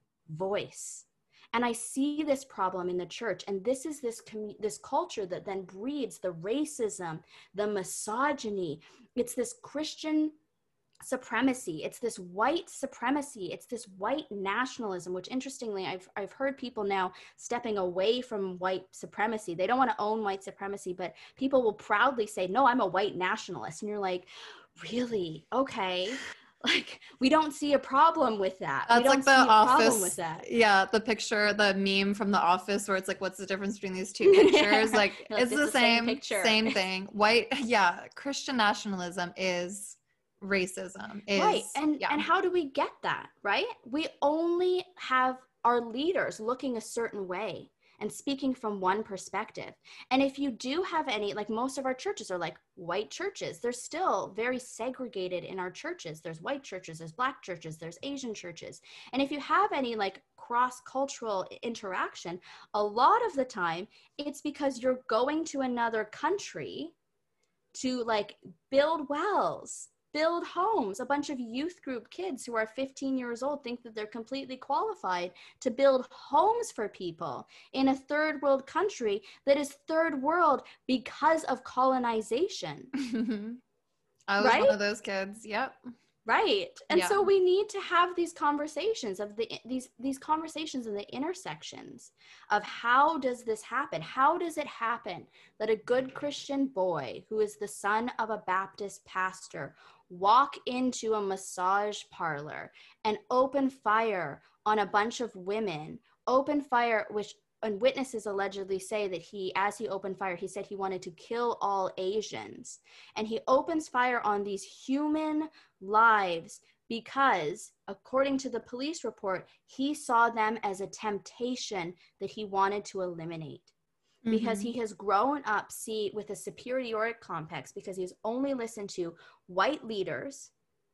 voice. And I see this problem in the church. And this is this, commu- this culture that then breeds the racism, the misogyny. It's this Christian supremacy. It's this white supremacy. It's this white nationalism, which interestingly, I've, I've heard people now stepping away from white supremacy. They don't want to own white supremacy, but people will proudly say, no, I'm a white nationalist. And you're like, really? Okay. Like, we don't see a problem with that. That's we don't like the see a Office. problem with that. Yeah, the picture, the meme from The Office where it's like, what's the difference between these two pictures? Like, Like, it's the, the same, same picture. same thing. White, yeah, Christian nationalism is racism. Is, right. And, yeah. and how do we get that, right? We only have our leaders looking a certain way and speaking from one perspective. And if you do have any, like most of our churches are like white churches, they're still very segregated in our churches. There's white churches, there's black churches, there's Asian churches. And if you have any like cross-cultural interaction, a lot of the time it's because you're going to another country to like build wells, build homes. A bunch of youth group kids who are fifteen years old think that they're completely qualified to build homes for people in a third world country that is third world because of colonization. I was right? one of those kids. Yep. Right. And Yeah. so we need to have these conversations of the these these conversations in the intersections of how does this happen? How does it happen that a good Christian boy who is the son of a Baptist pastor walk into a massage parlor and open fire on a bunch of women, open fire, which and witnesses allegedly say that he, as he opened fire, he said he wanted to kill all Asians. And he opens fire on these human lives because, according to the police report, he saw them as a temptation that he wanted to eliminate. Mm-hmm. Because he has grown up, see, with a superiority complex because he's only listened to white leaders,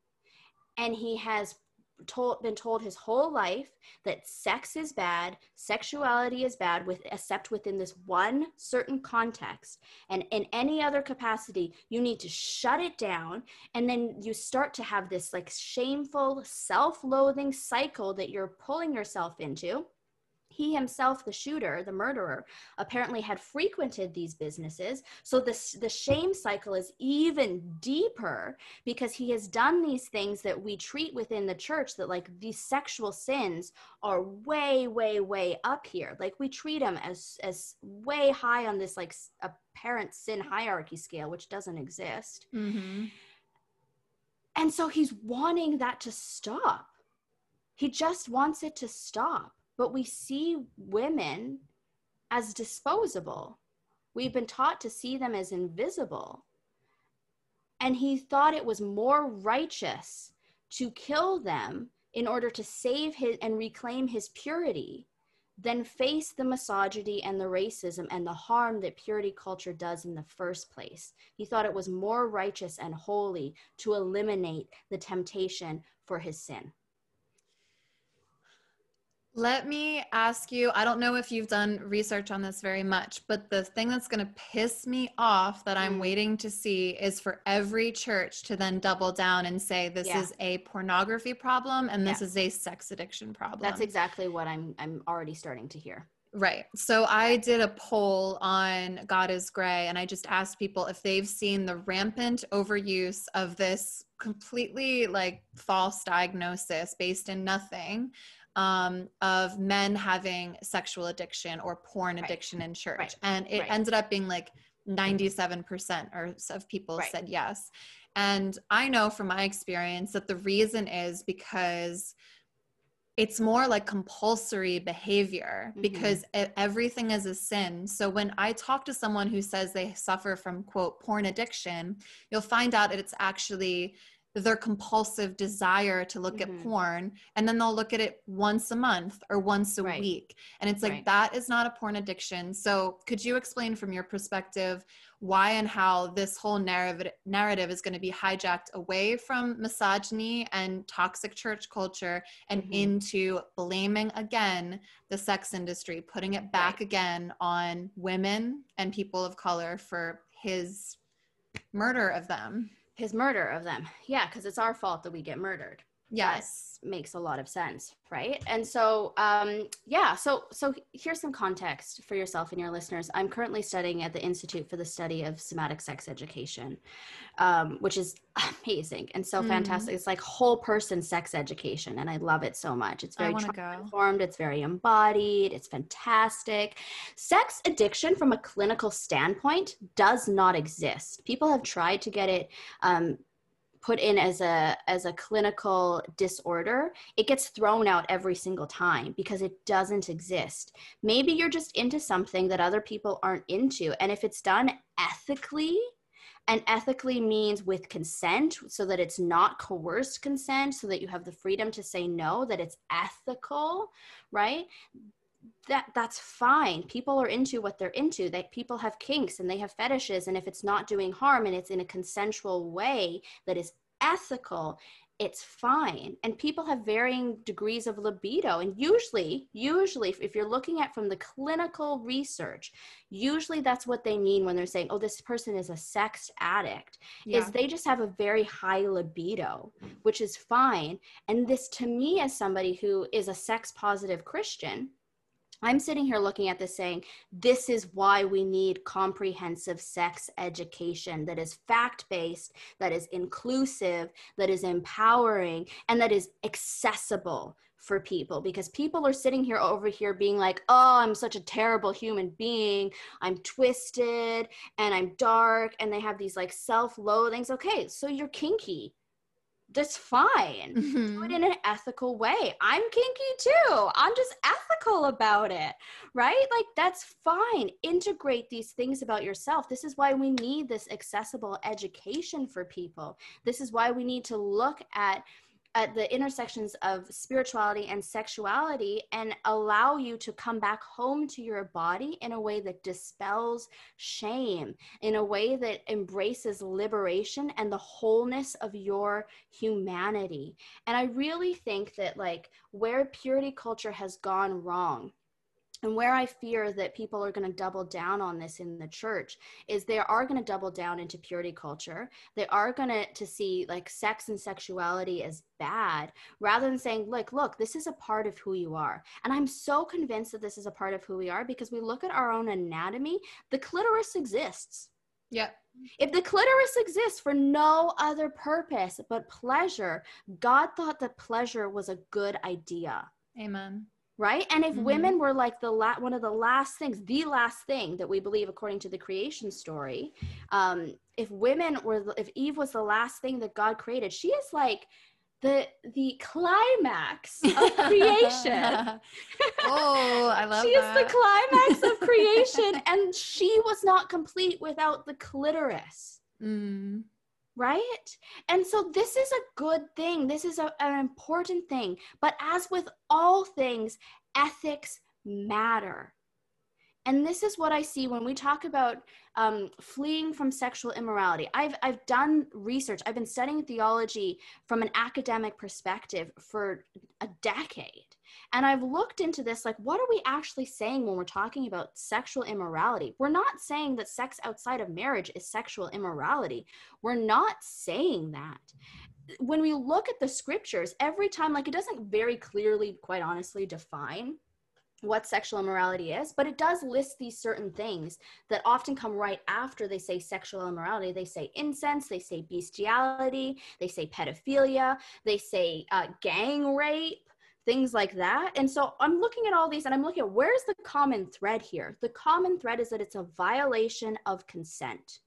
and he has told been told his whole life that sex is bad, sexuality is bad, with except within this one certain context, and in any other capacity you need to shut it down. And then you start to have this like shameful self-loathing cycle that you're pulling yourself into. He himself, the shooter, the murderer, apparently had frequented these businesses. So this, the shame cycle is even deeper because he has done these things that we treat within the church, that like these sexual sins are way, way, way up here. Like we treat them as, as way high on this like apparent sin hierarchy scale, which doesn't exist. Mm-hmm. And so he's wanting that to stop. He just wants it to stop. But we see women as disposable. We've been taught to see them as invisible. And he thought it was more righteous to kill them in order to save his and reclaim his purity than face the misogyny and the racism and the harm that purity culture does in the first place. He thought it was more righteous and holy to eliminate the temptation for his sin. Let me ask you, I don't know if you've done research on this very much, but the thing that's going to piss me off that I'm mm. waiting to see is for every church to then double down and say this yeah. is a pornography problem and this yeah. is a sex addiction problem. That's exactly what I'm I'm already starting to hear. Right. So I did a poll on God is Gray, and I just asked people if they've seen the rampant overuse of this completely like false diagnosis based in nothing. Um, of men having sexual addiction or porn right. addiction in church. Right. And it right. ended up being like ninety-seven percent or of people right. said yes. And I know from my experience that the reason is because it's more like compulsory behavior mm-hmm. because everything is a sin. So when I talk to someone who says they suffer from, quote, porn addiction, you'll find out that it's actually their compulsive desire to look Mm-hmm. at porn, and then they'll look at it once a month or once a Right. week. And it's like, Right. that is not a porn addiction. So could you explain from your perspective why and how this whole narrative narrative is going to be hijacked away from misogyny and toxic church culture and Mm-hmm. into blaming again the sex industry, putting it back Right. again on women and people of color for his murder of them? His murder of them. Yeah, because it's our fault that we get murdered. Yes. That makes a lot of sense, right? And so, um, yeah, so so here's some context for yourself and your listeners. I'm currently studying at the Institute for the Study of Somatic Sex Education, um, which is amazing and so Mm. fantastic. It's like whole person sex education, and I love it so much. It's very I wanna trauma go. informed. It's very embodied. It's fantastic. Sex addiction, from a clinical standpoint, does not exist. People have tried to get it um, put in as a as a clinical disorder. It gets thrown out every single time because it doesn't exist. Maybe you're just into something that other people aren't into, and if it's done ethically, and ethically means with consent, so that it's not coerced consent, so that you have the freedom to say no, that it's ethical, right? That that's fine. People are into what they're into. That people have kinks and they have fetishes, and if it's not doing harm and it's in a consensual way that is ethical, it's fine. And people have varying degrees of libido, and usually usually if you're looking at from the clinical research, usually that's what they mean when they're saying, oh, this person is a sex addict. Yeah. Is they just have a very high libido, which is fine. And this, to me, as somebody who is a sex positive Christian, I'm sitting here looking at this saying, this is why we need comprehensive sex education that is fact-based, that is inclusive, that is empowering, and that is accessible for people, because people are sitting here over here being like, oh, I'm such a terrible human being. I'm twisted and I'm dark. And they have these like self-loathings. Okay, so you're kinky. That's fine. Mm-hmm. Do it in an ethical way. I'm kinky too. I'm just ethical about it, right? Like, that's fine. Integrate these things about yourself. This is why we need this accessible education for people. This is why we need to look at at the intersections of spirituality and sexuality and allow you to come back home to your body in a way that dispels shame, in a way that embraces liberation and the wholeness of your humanity. And I really think that, like, where purity culture has gone wrong, and where I fear that people are going to double down on this in the church, is they are going to double down into purity culture. They are going to, to see like sex and sexuality as bad, rather than saying, like, look, this is a part of who you are. And I'm so convinced that this is a part of who we are because we look at our own anatomy. The clitoris exists. Yep. If the clitoris exists for no other purpose but pleasure, God thought that pleasure was a good idea. Amen. Right? And if Mm-hmm. women were like the la- one of the last things, the last thing that we believe according to the creation story, um, if women were, if Eve was the last thing that God created, she is like the the climax of creation. Oh, I love she that. is the climax of creation, and she was not complete without the clitoris. Mm. Right? And so this is a good thing. This is a, an important thing. But as with all things, ethics matter. And this is what I see when we talk about um, fleeing from sexual immorality. I've, I've done research. I've been studying theology from an academic perspective for a decade. And I've looked into this, like, what are we actually saying when we're talking about sexual immorality? We're not saying that sex outside of marriage is sexual immorality. We're not saying that. When we look at the scriptures, every time, like, it doesn't very clearly, quite honestly, define what sexual immorality is, but it does list these certain things that often come right after they say sexual immorality. They say incense, they say bestiality, they say pedophilia, they say uh, gang rape, things like that. And so I'm looking at all these and I'm looking at, where's the common thread here? The common thread is that it's a violation of consent.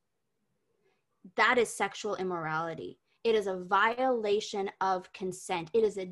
That is sexual immorality. It is a violation of consent. It is a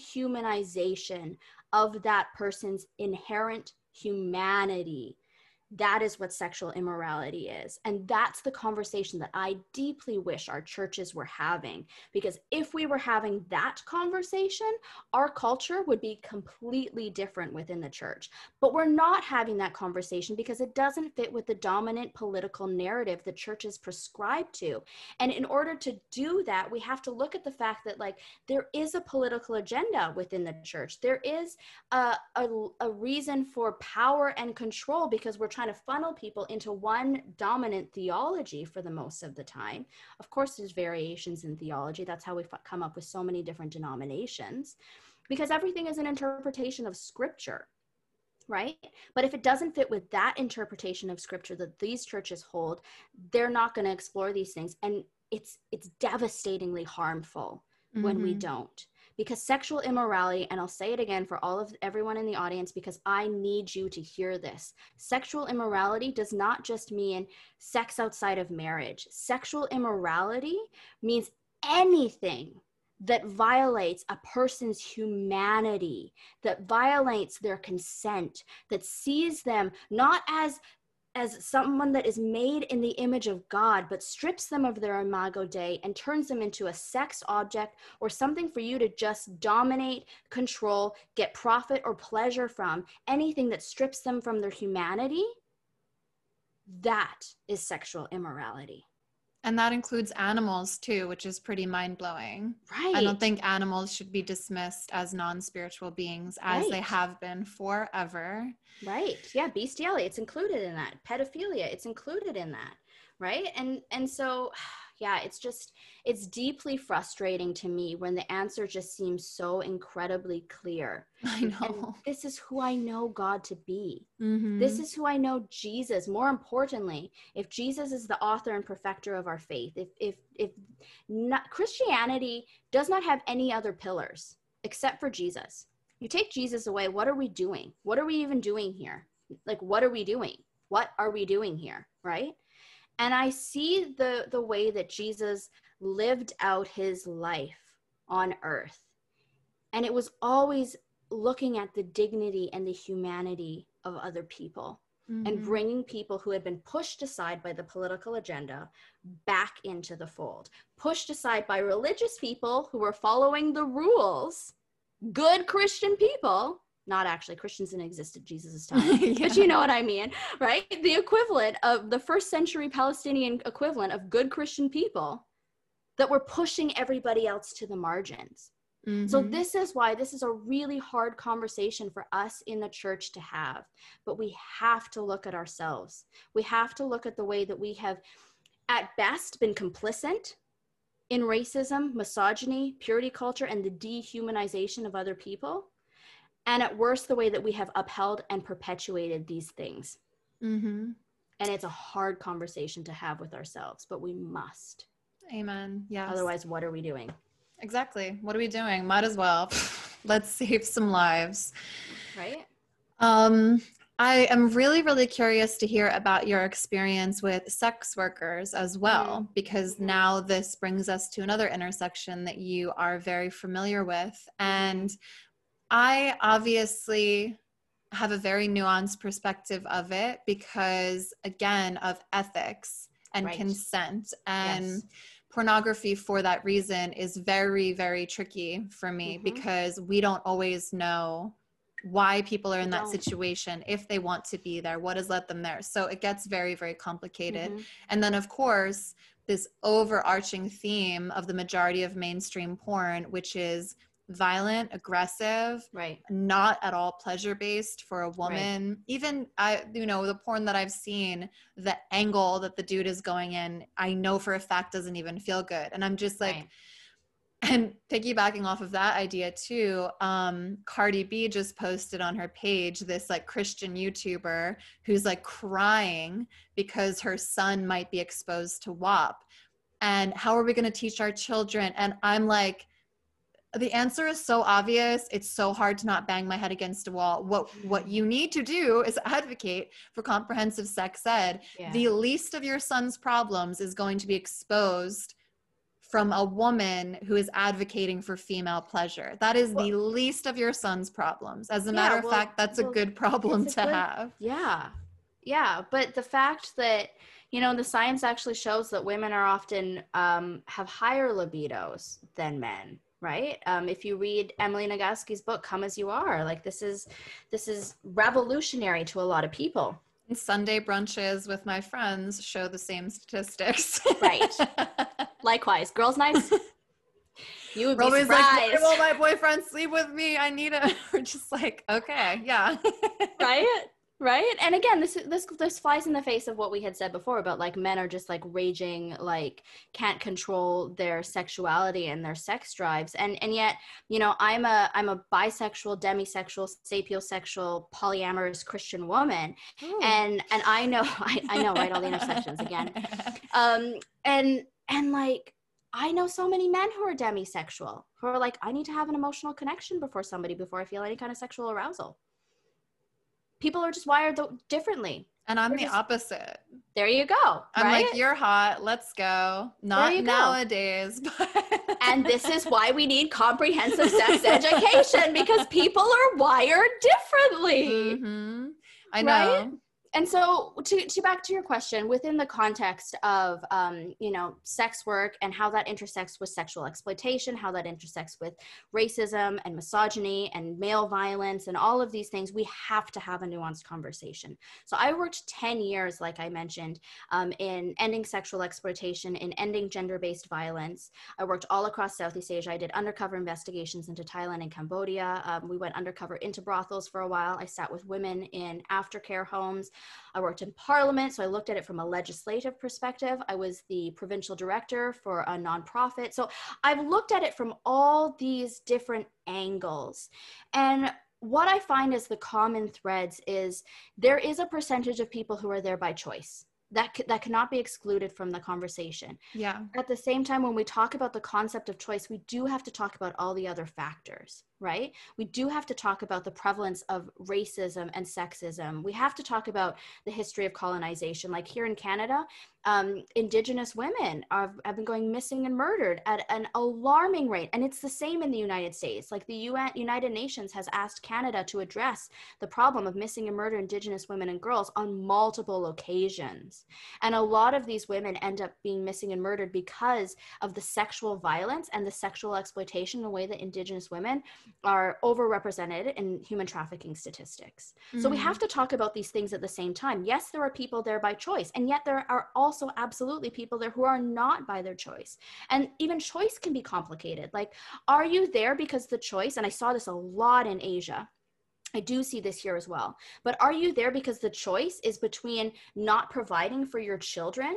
dehumanization of that person's inherent humanity. That is what sexual immorality is. And that's the conversation that I deeply wish our churches were having. Because if we were having that conversation, our culture would be completely different within the church. But we're not having that conversation because it doesn't fit with the dominant political narrative the church is prescribed to. And in order to do that, we have to look at the fact that, like, there is a political agenda within the church. There is a, a, a reason for power and control, because we're trying to funnel people into one dominant theology for the most of the time. Of course, there's variations in theology. That's how we've come up with so many different denominations, because everything is an interpretation of scripture, right? But if it doesn't fit with that interpretation of scripture that these churches hold, they're not going to explore these things. And it's it's devastatingly harmful mm-hmm. when we don't. Because sexual immorality, and I'll say it again for all of everyone in the audience, because I need you to hear this. Sexual immorality does not just mean sex outside of marriage. Sexual immorality means anything that violates a person's humanity, that violates their consent, that sees them not as as someone that is made in the image of God, but strips them of their imago Dei and turns them into a sex object or something for you to just dominate, control, get profit or pleasure from. Anything that strips them from their humanity, that is sexual immorality. And that includes animals too, which is pretty mind-blowing. Right. I don't think animals should be dismissed as non-spiritual beings, as right. they have been forever. Right. Yeah. Bestiality, it's included in that. Pedophilia, it's included in that. Right. And, and so, yeah, it's just, it's deeply frustrating to me when the answer just seems so incredibly clear. I know. And this is who I know God to be. Mm-hmm. This is who I know Jesus. More importantly, if Jesus is the author and perfecter of our faith, if, if, if not, Christianity does not have any other pillars except for Jesus. You take Jesus away, what are we doing? What are we even doing here? Like, what are we doing? What are we doing here? Right? And I see the, the way that Jesus lived out his life on earth. And it was always looking at the dignity and the humanity of other people, mm-hmm. and bringing people who had been pushed aside by the political agenda back into the fold, pushed aside by religious people who were following the rules, good Christian people. Not actually, Christians didn't exist at Jesus' time, yeah. but you know what I mean, right? The equivalent of the first century Palestinian equivalent of good Christian people that were pushing everybody else to the margins. Mm-hmm. So this is why this is a really hard conversation for us in the church to have, but we have to look at ourselves. We have to look at the way that we have at best been complicit in racism, misogyny, purity culture, and the dehumanization of other people. And at worst, the way that we have upheld and perpetuated these things. Mm-hmm. And it's a hard conversation to have with ourselves, but we must. Amen. Yes. Otherwise, what are we doing? Exactly. What are we doing? Might as well. Let's save some lives. Right? Um, I am really, really curious to hear about your experience with sex workers as well, mm-hmm. because now this brings us to another intersection that you are very familiar with. And I obviously have a very nuanced perspective of it because, again, of ethics and right. consent, and yes. pornography for that reason is very, very tricky for me, mm-hmm. because we don't always know why people are in that situation, if they want to be there, what has led them there. So it gets very, very complicated. Mm-hmm. And then, of course, this overarching theme of the majority of mainstream porn, which is violent, aggressive, right, not at all pleasure-based for a woman. Right. Even I, you know, the porn that I've seen, the angle that the dude is going in, I know for a fact doesn't even feel good. And I'm just like, right. and piggybacking off of that idea too, um, Cardi B just posted on her page this like Christian YouTuber who's like crying because her son might be exposed to W A P. And how are we going to teach our children? And I'm like, the answer is so obvious. It's so hard to not bang my head against a wall. What what you need to do is advocate for comprehensive sex ed. Yeah. The least of your son's problems is going to be exposed from a woman who is advocating for female pleasure. That is well, the least of your son's problems. As a yeah, matter of well, fact, that's well, a good problem to a good, have. Yeah. Yeah, but the fact that, you know, the science actually shows that women are often um, have higher libidos than men, right? Um, if you read Emily Nagoski's book, Come As You Are, like this is this is revolutionary to a lot of people. And Sunday brunches with my friends show the same statistics. Right. Likewise, girls' nights. You would be Always surprised. Like, why won't my boyfriend sleep with me? I need a. We're just like, okay, yeah. Right. Right. And again, this this this flies in the face of what we had said before about like men are just like raging, like can't control their sexuality and their sex drives. And and yet, you know, I'm a I'm a bisexual, demisexual, sapiosexual, polyamorous Christian woman. Ooh. And and I know I, I know, right? All the intersections again. Um and and like I know so many men who are demisexual, who are like, I need to have an emotional connection before somebody before I feel any kind of sexual arousal. People are just wired differently. And I'm We're the just, opposite. There you go. I'm right? like, you're hot. Let's go. Not nowadays. But and this is why we need comprehensive sex education, because people are wired differently. Mm-hmm. I know. Right? And so to, to back to your question, within the context of, um, you know, sex work and how that intersects with sexual exploitation, how that intersects with racism and misogyny and male violence and all of these things, we have to have a nuanced conversation. So I worked ten years, like I mentioned, um, in ending sexual exploitation, in ending gender-based violence. I worked all across Southeast Asia. I did undercover investigations into Thailand and Cambodia. Um, we went undercover into brothels for a while. I sat with women in aftercare homes. I worked in Parliament, so I looked at it from a legislative perspective. I was the provincial director for a nonprofit. So I've looked at it from all these different angles. And what I find as the common threads is there is a percentage of people who are there by choice. That, that cannot be excluded from the conversation. Yeah. At the same time, when we talk about the concept of choice, we do have to talk about all the other factors, right? We do have to talk about the prevalence of racism and sexism. We have to talk about the history of colonization. Like here in Canada, um, Indigenous women are, have been going missing and murdered at an alarming rate. And it's the same in the United States. Like the U N, United Nations has asked Canada to address the problem of missing and murdered Indigenous women and girls on multiple occasions. And a lot of these women end up being missing and murdered because of the sexual violence and the sexual exploitation, the way that Indigenous women are overrepresented in human trafficking statistics. Mm-hmm. So we have to talk about these things at the same time. Yes, there are people there by choice, and yet there are also absolutely people there who are not by their choice. And even choice can be complicated. Like, are you there because the choice, and I saw this a lot in Asia, I do see this here as well, but are you there because the choice is between not providing for your children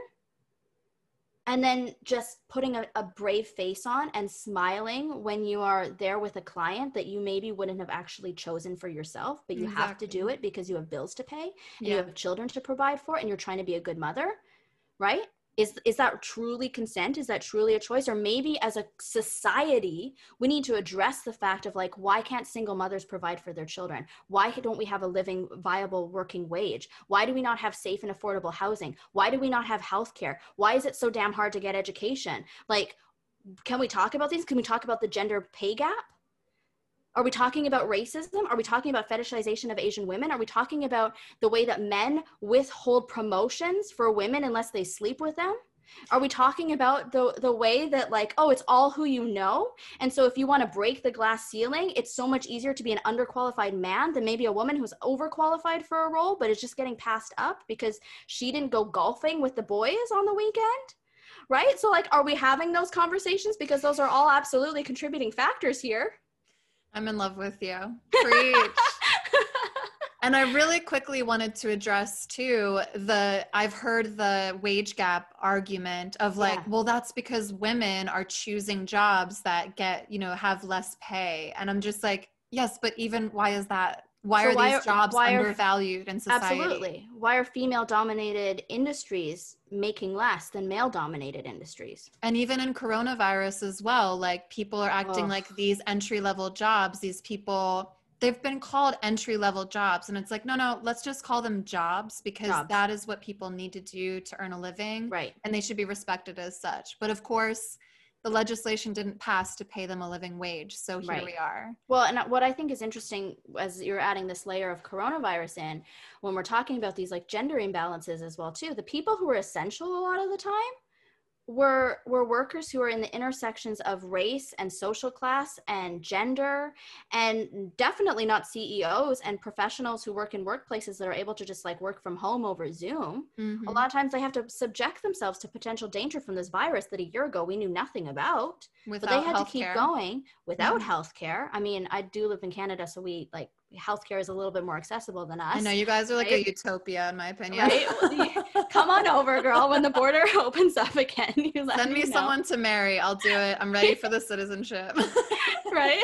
and then just putting a, a brave face on and smiling when you are there with a client that you maybe wouldn't have actually chosen for yourself, but you exactly. have to do it because you have bills to pay and yeah. you have children to provide for and you're trying to be a good mother, right? Is, is that truly consent? Is that truly a choice? Or maybe as a society, we need to address the fact of like, why can't single mothers provide for their children? Why don't we have a living, viable working wage? Why do we not have safe and affordable housing? Why do we not have healthcare? Why is it so damn hard to get education? Like, can we talk about these? Can we talk about the gender pay gap? Are we talking about racism? Are we talking about fetishization of Asian women? Are we talking about the way that men withhold promotions for women unless they sleep with them? Are we talking about the, the way that like, oh, it's all who you know? And so if you want to break the glass ceiling, it's so much easier to be an underqualified man than maybe a woman who's overqualified for a role, but is just getting passed up because she didn't go golfing with the boys on the weekend? Right? So like, are we having those conversations? Because those are all absolutely contributing factors here. I'm in love with you. Preach. And I really quickly wanted to address too, the, I've heard the wage gap argument of like, yeah. well, that's because women are choosing jobs that get, you know, have less pay. And I'm just like, yes, but even why is that? Why so are why these are, jobs undervalued are, in society? Absolutely. Why are female dominated industries making less than male dominated industries? And even in coronavirus as well, like people are acting Ugh. like these entry level jobs, these people, they've been called entry level jobs. And it's like, no, no, let's just call them jobs because jobs. that is what people need to do to earn a living. Right. And they should be respected as such. But of course, the legislation didn't pass to pay them a living wage. So here Right. we are. Well, and what I think is interesting as you're adding this layer of coronavirus in, when we're talking about these like gender imbalances as well too, the people who are essential a lot of the time were were workers who are in the intersections of race and social class and gender, and definitely not C E Os and professionals who work in workplaces that are able to just like work from home over Zoom. Mm-hmm. A lot of times they have to subject themselves to potential danger from this virus that a year ago we knew nothing about. Without but they had healthcare. to keep going without mm-hmm. healthcare. I mean, I do live in Canada, so we like healthcare is a little bit more accessible than us. I know you guys are like right? a utopia in my opinion. Right? Come on over, girl. When the border opens up again, you let Send me, me know. someone to marry. I'll do it. I'm ready for the citizenship. Right?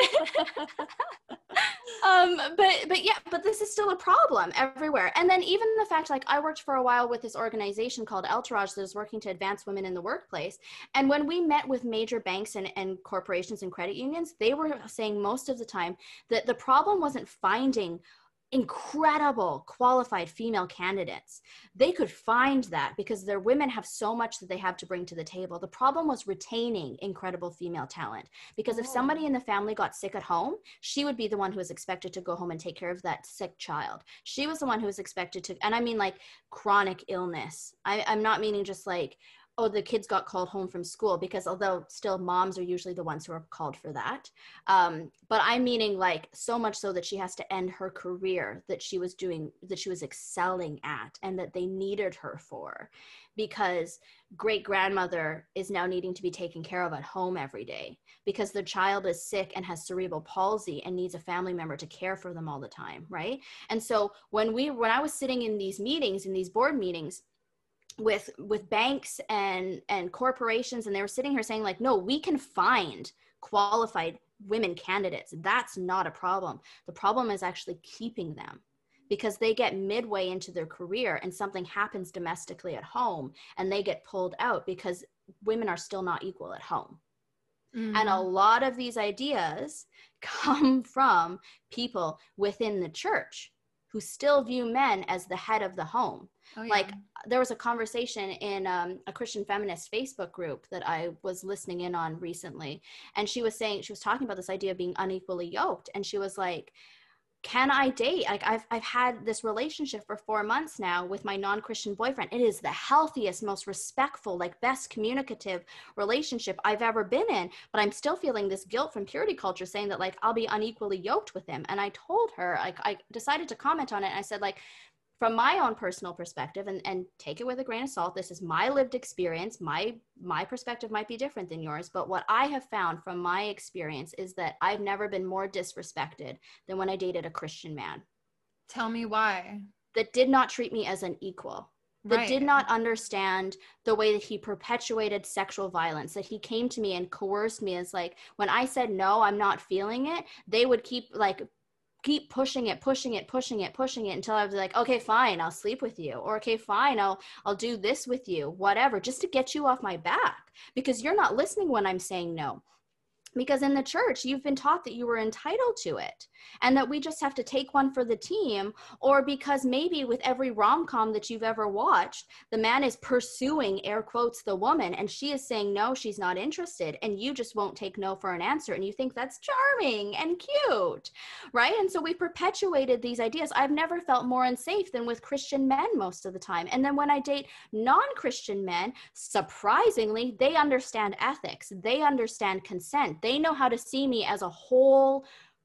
um, but but yeah, but this is still a problem everywhere. And then even the fact, like I worked for a while with this organization called Entourage that is working to advance women in the workplace. And when we met with major banks and, and corporations and credit unions, they were saying most of the time that the problem wasn't finding incredible qualified female candidates. They could find that because their women have so much that they have to bring to the table. The problem was retaining incredible female talent, because oh. if somebody in the family got sick at home, she would be the one who was expected to go home and take care of that sick child. She was the one who was expected to, and I mean like chronic illness. I, I'm not meaning just like, oh, the kids got called home from school, because although still moms are usually the ones who are called for that. Um, but I'm meaning like so much so that she has to end her career that she was doing, that she was excelling at, and that they needed her for, because great grandmother is now needing to be taken care of at home every day because the child is sick and has cerebral palsy and needs a family member to care for them all the time. Right. And so when we, when I was sitting in these meetings, in these board meetings, with with banks and and corporations, and they were sitting here saying like, no, we can find qualified women candidates. That's not a problem. The problem is actually keeping them, because they get midway into their career and something happens domestically at home and they get pulled out because women are still not equal at home. Mm-hmm. And a lot of these ideas come from people within the church who still view men as the head of the home. Oh, yeah. Like there was a conversation in um, a Christian feminist Facebook group that I was listening in on recently. And she was saying, she was talking about this idea of being unequally yoked. And she was like, can I date? Like I've, I've had this relationship for four months now with my non-Christian boyfriend. It is the healthiest, most respectful, like best communicative relationship I've ever been in. But I'm still feeling this guilt from purity culture saying that like, I'll be unequally yoked with him. And I told her, like, I decided to comment on it. And I said like, from my own personal perspective, and, and take it with a grain of salt, this is my lived experience. My, my perspective might be different than yours, but what I have found from my experience is that I've never been more disrespected than when I dated a Christian man. Tell me why. That did not treat me as an equal. That right. did not understand the way that he perpetuated sexual violence, that he came to me and coerced me as like, when I said, no, I'm not feeling it, they would keep like, keep pushing it, pushing it, pushing it, pushing it until I was like, okay, fine, I'll sleep with you. Or okay, fine, I'll, I'll do this with you, whatever, just to get you off my back, because you're not listening when I'm saying no. Because in the church, you've been taught that you were entitled to it and that we just have to take one for the team, or because maybe with every rom-com that you've ever watched, the man is pursuing, air quotes, the woman, and she is saying, no, she's not interested. And you just won't take no for an answer. And you think that's charming and cute, right? And so we perpetuated these ideas. I've never felt more unsafe than with Christian men most of the time. And then when I date non-Christian men, surprisingly, they understand ethics. They understand consent. They know how to see me as a whole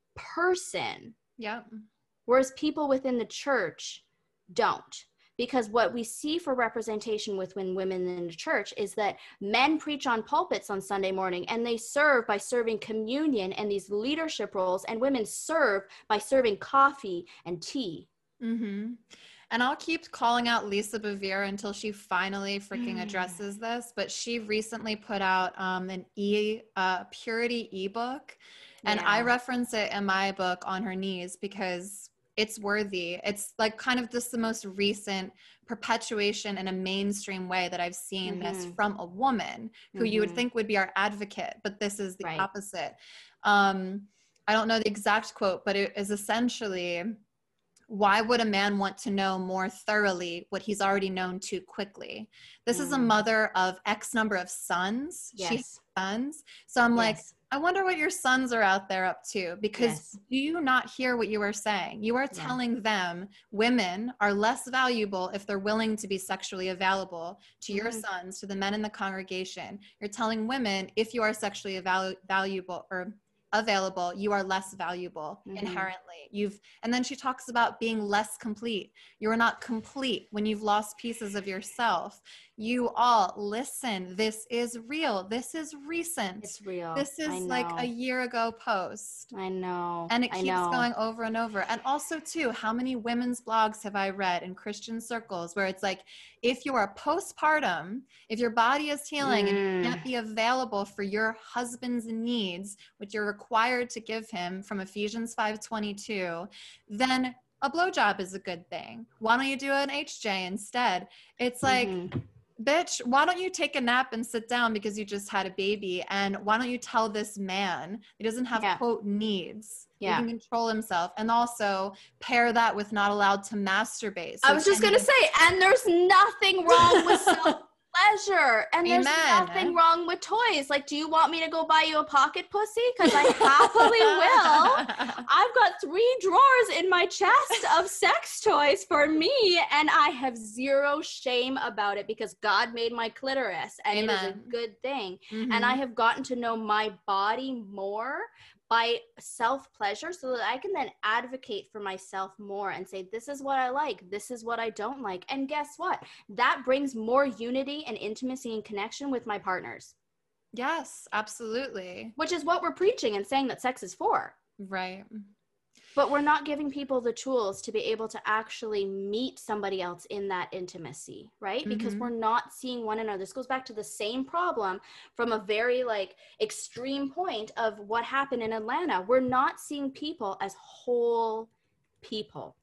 person. Yeah. Whereas people within the church don't. Because what we see for representation within women in the church is that men preach on pulpits on Sunday morning and they serve by serving communion and these leadership roles, and women serve by serving coffee and tea. Mm-hmm. And I'll keep calling out Lisa Bevere until she finally freaking addresses this. But she recently put out um, an e uh, purity ebook, and yeah. I reference it in my book, On Her Knees, because it's worthy. It's like kind of just the most recent perpetuation in a mainstream way that I've seen mm-hmm. this from a woman who mm-hmm. you would think would be our advocate, but this is the right. opposite. Um, I don't know the exact quote, but it is essentially, why would a man want to know more thoroughly what he's already known too quickly? This Mm. is a mother of X number of sons. Yes. She has sons. So I'm like, Yes. I wonder what your sons are out there up to, because Yes. do you not hear what you are saying? You are Yeah. telling them women are less valuable if they're willing to be sexually available to your Mhm. sons, to the men in the congregation. You're telling women if you are sexually valu- valuable or available, you are less valuable Mhm. inherently. You've, and then she talks about being less complete. You are not complete when you've lost pieces of yourself. You all listen. This is real. This is recent. It's real. This I is like a know. year ago post. I know. And it I keeps know. going over and over. And also, too, how many women's blogs have I read in Christian circles where it's like, if you are postpartum, if your body is healing and you Mm. can't be available for your husband's needs, which you're required to give him from Ephesians five twenty-two, then a blowjob is a good thing. Why don't you do an H J instead? It's like, Mhm. bitch, why don't you take a nap and sit down because you just had a baby? And why don't you tell this man he doesn't have, Yeah. quote, needs? Yeah. He can control himself. And also pair that with not allowed to masturbate. I So was just can going to you- say, and there's nothing wrong with self-pleasure. And there's Amen. nothing wrong with toys. Like, do you want me to go buy you a pocket pussy? Because I happily will. I've got three drawers in my chest of sex toys for me, and I have zero shame about it because God made my clitoris, and it is a Amen. good thing. Mhm. And I have gotten to know my body more by self-pleasure so that I can then advocate for myself more and say, this is what I like, this is what I don't like. And guess what? That brings more unity and intimacy and connection with my partners. Yes, absolutely. Which is what we're preaching and saying that sex is for. Right. But we're not giving people the tools to be able to actually meet somebody else in that intimacy, right? Because Mhm. we're not seeing one another. This goes back to the same problem from a very like extreme point of what happened in Atlanta. We're not seeing people as whole people.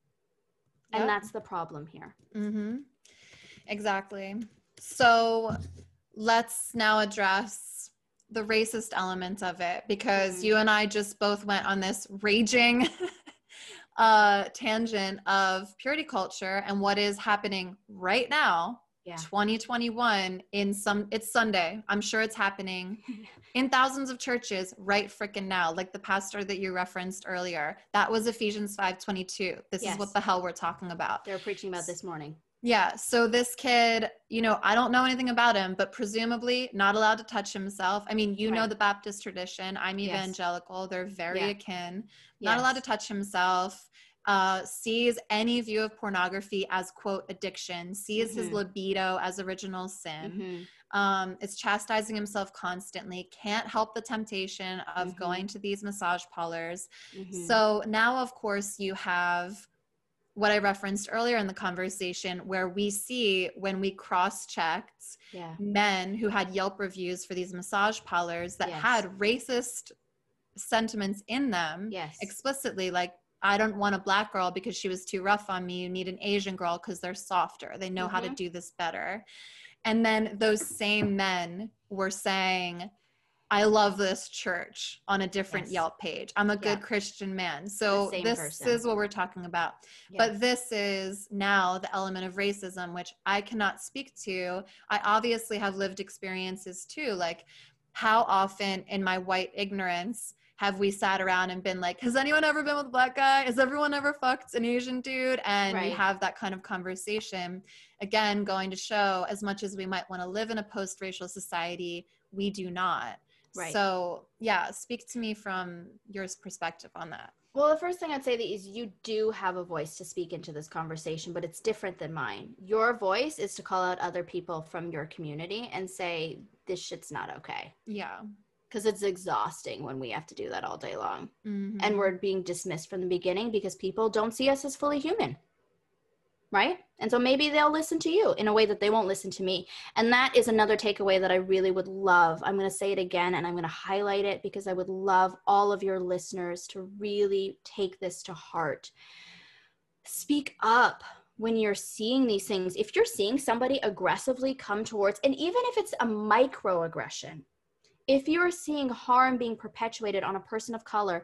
And Yep. that's the problem here. Mm-hmm. Exactly. So let's now address the racist element of it, because Mm. you and I just both went on this raging uh, tangent of purity culture and what is happening right now, Yeah. twenty twenty-one, in some, it's Sunday. I'm sure it's happening in thousands of churches right frickin' now, like the pastor that you referenced earlier. That was Ephesians five twenty-two. This Yes. is what the hell we're talking about. They were preaching about this morning. Yeah. So this kid, you know, I don't know anything about him, but presumably not allowed to touch himself. I mean, you know, Right. the Baptist tradition. I'm Yes. evangelical. They're very Yeah. akin. Not allowed to Yes. touch himself. Uh, sees any view of pornography as, quote, addiction. Sees his Mhm. libido as original sin. Mhm. Um, is chastising himself constantly. Can't help the temptation of Mhm. going to these massage parlors. Mhm. So now, of course, you have what I referenced earlier in the conversation, where we see when we cross-checked Yeah. men who had Yelp reviews for these massage parlors that Yes. had racist sentiments in them, Yes. explicitly, like, I don't want a black girl because she was too rough on me. You need an Asian girl because they're softer. They know how to Mhm. do this better. And then those same men were saying, I love this church on a different Yes. Yelp page. I'm a good Yeah. Christian man. So same this person. is what we're talking about. Yeah. But this is now the element of racism, which I cannot speak to. I obviously have lived experiences too. Like, how often in my white ignorance have we sat around and been like, has anyone ever been with a black guy? Has everyone ever fucked an Asian dude? And Right. you have that kind of conversation. Again, going to show, as much as we might want to live in a post-racial society, we do not. Right. So yeah, speak to me from your perspective on that. Well, the first thing I'd say that is you do have a voice to speak into this conversation, but it's different than mine. Your voice is to call out other people from your community and say, this shit's not okay. Yeah. Because it's exhausting when we have to do that all day long. Mm-hmm. And we're being dismissed from the beginning because people don't see us as fully human. Right? And so maybe they'll listen to you in a way that they won't listen to me. And that is another takeaway that I really would love. I'm going to say it again and I'm going to highlight it because I would love all of your listeners to really take this to heart. Speak up when you're seeing these things. If you're seeing somebody aggressively come towards, and even if it's a microaggression, if you're seeing harm being perpetuated on a person of color,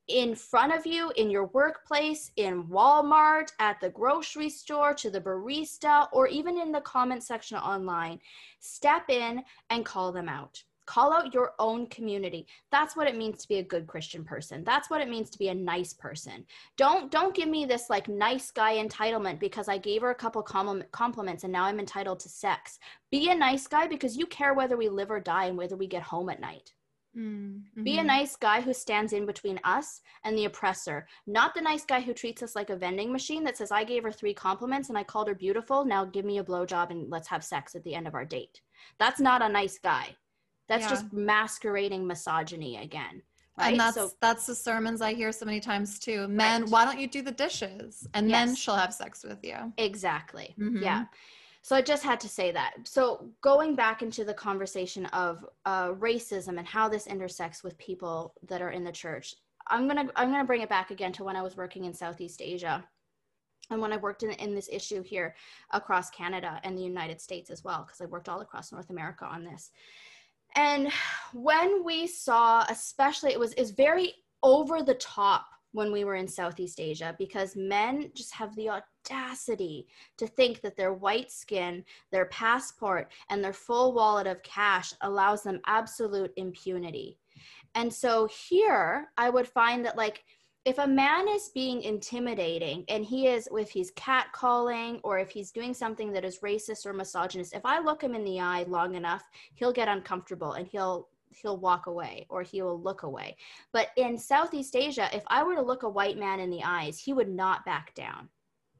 in front of you, in your workplace, in Walmart, at the grocery store, to the barista, or even in the comment section online. Step in and call them out. Call out your own community. That's what it means to be a good Christian person. That's what it means to be a nice person. Don't don't give me this like nice guy entitlement because I gave her a couple compliments and now I'm entitled to sex. Be a nice guy because you care whether we live or die and whether we get home at night. Mm-hmm. Be a nice guy who stands in between us and the oppressor, not the nice guy who treats us like a vending machine that says, I gave her three compliments and I called her beautiful. Now give me a blowjob and let's have sex at the end of our date. That's not a nice guy. That's yeah. just masquerading misogyny again. Right? And that's so, that's the sermons I hear so many times too. Men, right. why don't you do the dishes? And yes. then she'll have sex with you. Exactly. Mm-hmm. Yeah. So I just had to say that. So going back into the conversation of uh, racism and how this intersects with people that are in the church, I'm gonna I'm gonna bring it back again to when I was working in Southeast Asia. And when I worked in, in this issue here across Canada and the United States as well, because I worked all across North America on this. And when we saw, especially, it was is very over the top when we were in Southeast Asia, because men just have the audacity to think that their white skin, their passport, and their full wallet of cash allows them absolute impunity. And so here I would find that, like, if a man is being intimidating and he is, if he's catcalling or if he's doing something that is racist or misogynist, if I look him in the eye long enough, he'll get uncomfortable and he'll he'll walk away or he will look away. But in Southeast Asia, if I were to look a white man in the eyes, he would not back down.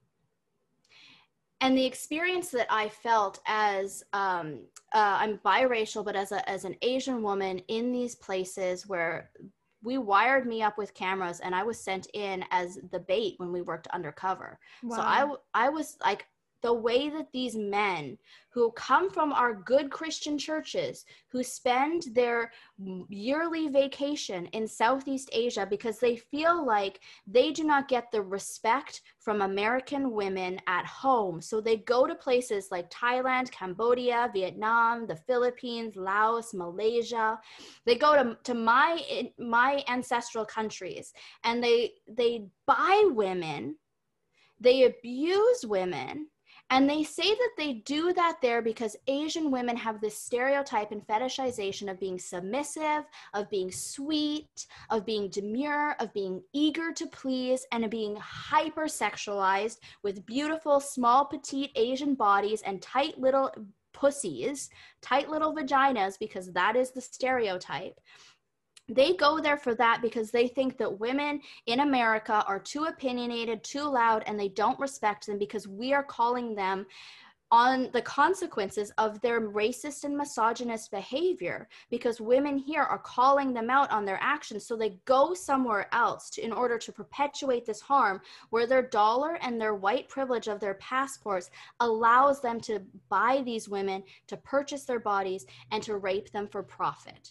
And the experience that I felt as, um, uh, I'm biracial, but as a as an Asian woman in these places where we wired me up with cameras and I was sent in as the bait when we worked undercover. Wow. So I, I was like, the way that these men who come from our good Christian churches, who spend their yearly vacation in Southeast Asia because they feel like they do not get the respect from American women at home. So they go to places like Thailand, Cambodia, Vietnam, the Philippines, Laos, Malaysia. They go to, to my, my ancestral countries and they, they buy women, they abuse women. And they say that they do that there because Asian women have this stereotype and fetishization of being submissive, of being sweet, of being demure, of being eager to please, and of being hypersexualized with beautiful, small, petite Asian bodies and tight little pussies, tight little vaginas, because that is the stereotype. They go there for that because they think that women in America are too opinionated, too loud, and they don't respect them because we are calling them on the consequences of their racist and misogynist behavior, because women here are calling them out on their actions. So they go somewhere else to, in order to perpetuate this harm, where their dollar and their white privilege of their passports allows them to buy these women, to purchase their bodies, and to rape them for profit.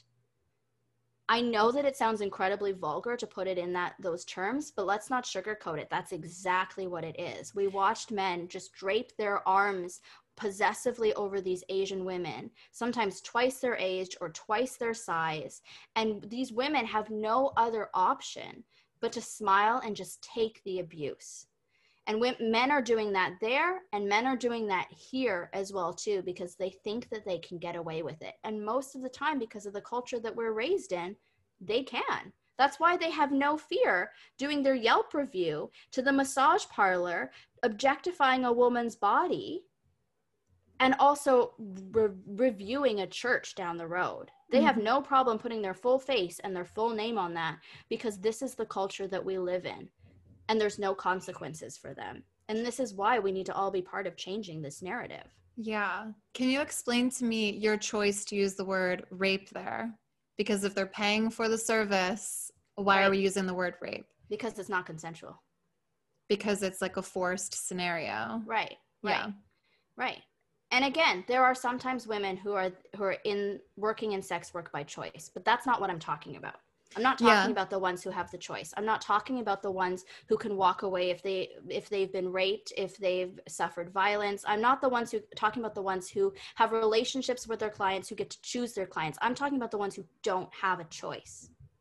I know that it sounds incredibly vulgar to put it in that those terms, but let's not sugarcoat it. That's exactly what it is. We watched men just drape their arms possessively over these Asian women, sometimes twice their age or twice their size. And these women have no other option but to smile and just take the abuse. And when, men are doing that there, and men are doing that here as well too, because they think that they can get away with it. And most of the time, because of the culture that we're raised in, they can. That's why they have no fear doing their Yelp review to the massage parlor, objectifying a woman's body, and also re- reviewing a church down the road. They have no problem putting their full face and their full name on that, because this is the culture that we live in. And there's no consequences for them. And this is why we need to all be part of changing this narrative. Yeah. Can you explain to me your choice to use the word rape there? Because if they're paying for the service, why right. are we using the word rape? Because it's not consensual. Because it's like a forced scenario. Right. Yeah. Right. Right. And again, there are sometimes women who are who are in working in sex work by choice, but that's not what I'm talking about. I'm not talking yeah. about the ones who have the choice. I'm not talking about the ones who can walk away if they if they've been raped, if they've suffered violence. I'm not the ones who talking about the ones who have relationships with their clients, who get to choose their clients. I'm talking about the ones who don't have a choice.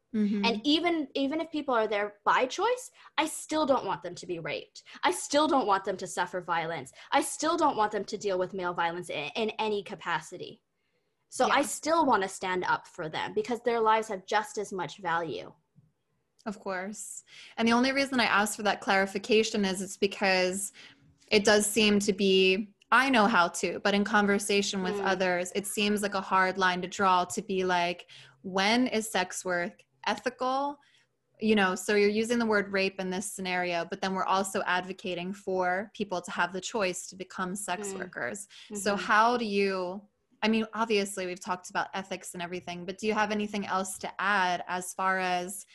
Mm-hmm. And even even if people are there by choice, I still don't want them to be raped. I still don't want them to suffer violence. I still don't want them to deal with male violence in, in any capacity. So Yeah. I still want to stand up for them because their lives have just as much value. Of course. And the only reason I asked for that clarification is it's because it does seem to be, I know how to, but in conversation with Mm. others, it seems like a hard line to draw to be like, when is sex work ethical? You know, so you're using the word rape in this scenario, but then we're also advocating for people to have the choice to become sex Mm. workers. Mm-hmm. So how do you, I mean, obviously we've talked about ethics and everything, but do you have anything else to add as far as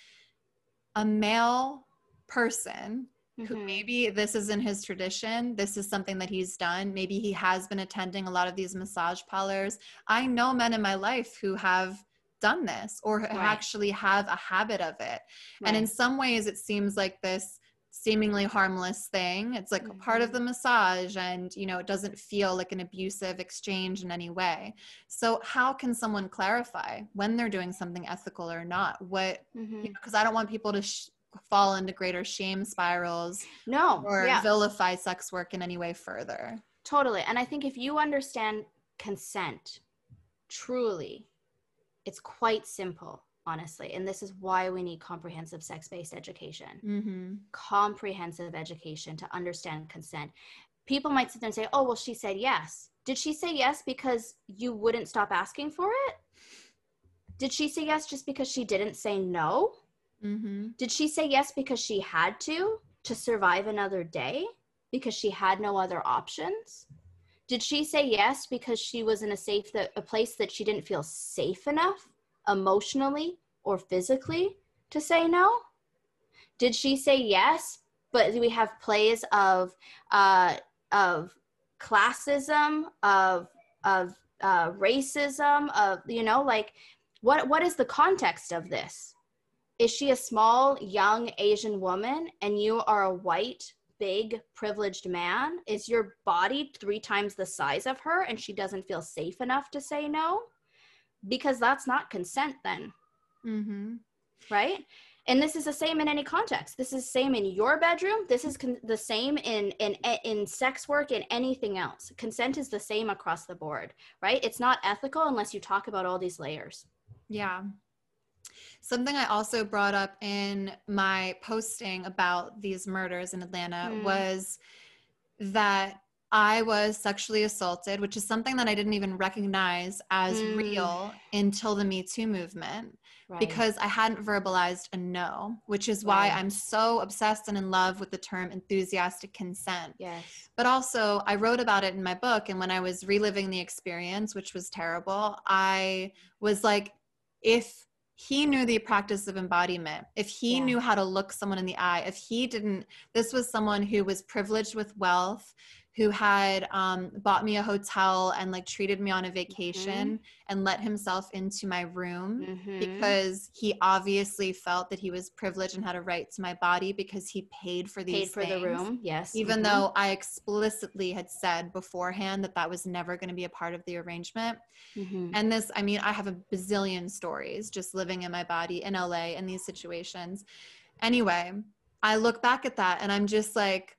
a male person who Mm-hmm. maybe this isn't his tradition, this is something that he's done, maybe he has been attending a lot of these massage parlors. I know men in my life who have done this or Right. actually have a habit of it. Right. And in some ways it seems like this seemingly harmless thing. It's like mm-hmm. a part of the massage, and you know, it doesn't feel like an abusive exchange in any way. So how can someone clarify when they're doing something ethical or not? What, Mm-hmm. because I don't want people to sh- fall into greater shame spirals No, or yeah. vilify sex work in any way further. Totally. And I think if you understand consent, truly, it's quite simple, honestly. And this is why we need comprehensive sex-based education. Mm-hmm. Comprehensive education to understand consent. People might sit there and say, oh, well, she said yes. Did she say yes because you wouldn't stop asking for it? Did she say yes just because she didn't say no? Mm-hmm. Did she say yes because she had to, to survive another day? Because she had no other options? Did she say yes because she was in a safe, that, a place that she didn't feel safe enough emotionally or physically to say no? Did she say yes, but we have plays of, uh, of classism, of, of uh, racism, of, you know, like, what what is the context of this? Is she a small, young Asian woman and you are a white, big, privileged man? Is your body three times the size of her and she doesn't feel safe enough to say no? Because that's not consent then. Mm-hmm. Right? And this is the same in any context. This is the same in your bedroom. This is con- the same in, in, in sex work and anything else. Consent is the same across the board, right? It's not ethical unless you talk about all these layers. Yeah. Something I also brought up in my posting about these murders in Atlanta mm. was that I was sexually assaulted, which is something that I didn't even recognize as mm. real until the Me Too movement, right. because I hadn't verbalized a no, which is why right. I'm so obsessed and in love with the term enthusiastic consent. Yes. But also I wrote about it in my book. And when I was reliving the experience, which was terrible, I was like, if he knew the practice of embodiment, if he yeah. knew how to look someone in the eye, if he didn't, this was someone who was privileged with wealth, who had um, bought me a hotel and like treated me on a vacation mm-hmm. and let himself into my room mm-hmm. because he obviously felt that he was privileged and had a right to my body because he paid for these paid for things. the room. Yes. Even mm-hmm. though I explicitly had said beforehand that that was never going to be a part of the arrangement. Mm-hmm. And this, I mean, I have a bazillion stories just living in my body in L A in these situations. Anyway, I look back at that and I'm just like,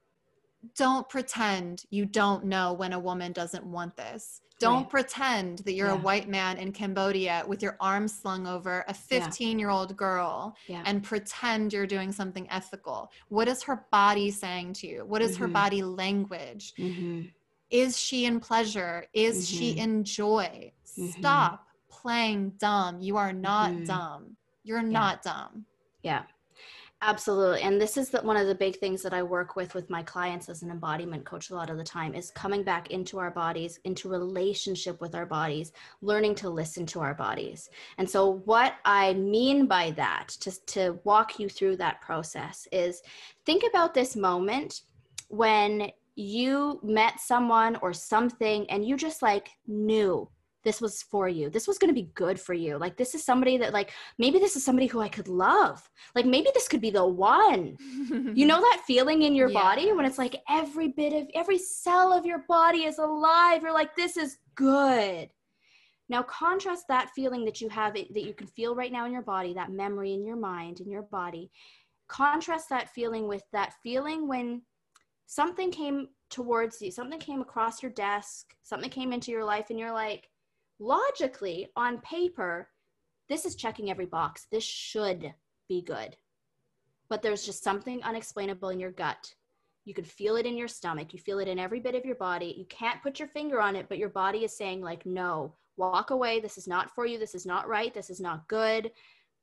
don't pretend you don't know when a woman doesn't want this. Don't right. pretend that you're yeah. a white man in Cambodia with your arms slung over a fifteen-year-old girl yeah. and pretend you're doing something ethical. What is her body saying to you? What is mm-hmm. her body language? Mm-hmm. Is she in pleasure? Is mm-hmm. she in joy? Mm-hmm. Stop playing dumb. You are not mm-hmm. dumb. You're yeah. not dumb. Yeah. Absolutely. And this is the, one of the big things that I work with with my clients as an embodiment coach a lot of the time is coming back into our bodies, into relationship with our bodies, learning to listen to our bodies. And so what I mean by that, to, to walk you through that process, is think about this moment when you met someone or something and you just like knew this was for you. This was going to be good for you. Like, this is somebody that like, maybe this is somebody who I could love. Like, maybe this could be the one. You know that feeling in your yes. body when it's like every bit of, every cell of your body is alive. You're like, this is good. Now contrast that feeling that you have, that you can feel right now in your body, that memory in your mind, in your body. Contrast that feeling with that feeling when something came towards you, something came across your desk, something came into your life, and you're like, logically, on paper, this is checking every box. This should be good. But there's just something unexplainable in your gut. You can feel it in your stomach. You feel it in every bit of your body. You can't put your finger on it, but your body is saying like, no, walk away. This is not for you. This is not right. This is not good.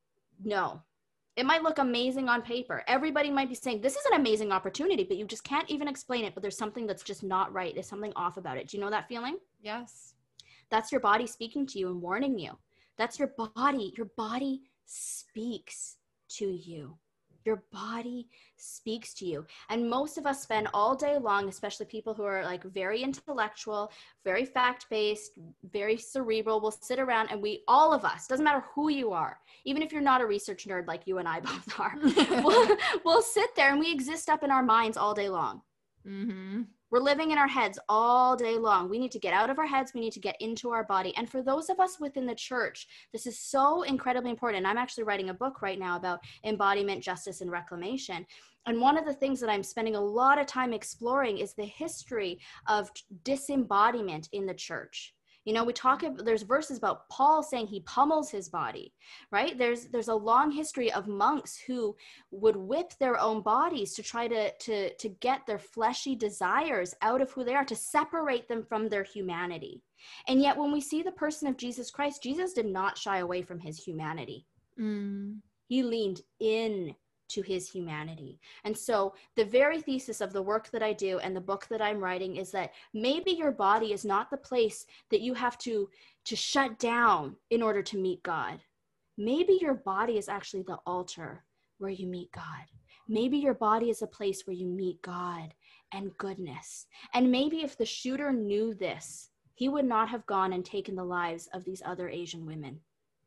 No. It might look amazing on paper. Everybody might be saying, this is an amazing opportunity, but you just can't even explain it. But there's something that's just not right. There's something off about it. Do you know that feeling? Yes. That's your body speaking to you and warning you. That's your body. Your body speaks to you. Your body speaks to you. And most of us spend all day long, especially people who are like very intellectual, very fact-based, very cerebral, will sit around and we, all of us, doesn't matter who you are, even if you're not a research nerd like you and I both are, we'll, we'll sit there and we exist up in our minds all day long. Mm-hmm. We're living in our heads all day long. We need to get out of our heads. We need to get into our body. And for those of us within the church, this is so incredibly important. I'm actually writing a book right now about embodiment, justice, and reclamation. And one of the things that I'm spending a lot of time exploring is the history of disembodiment in the church. You know, we talk, there's verses about Paul saying he pummels his body, right? There's there's a long history of monks who would whip their own bodies to try to, to, to get their fleshy desires out of who they are, to separate them from their humanity. And yet when we see the person of Jesus Christ, Jesus did not shy away from his humanity. Mm. He leaned in to his humanity. And so the very thesis of the work that I do and the book that I'm writing is that maybe your body is not the place that you have to, to shut down in order to meet God. Maybe your body is actually the altar where you meet God. Maybe your body is a place where you meet God and goodness. And maybe if the shooter knew this, he would not have gone and taken the lives of these other Asian women.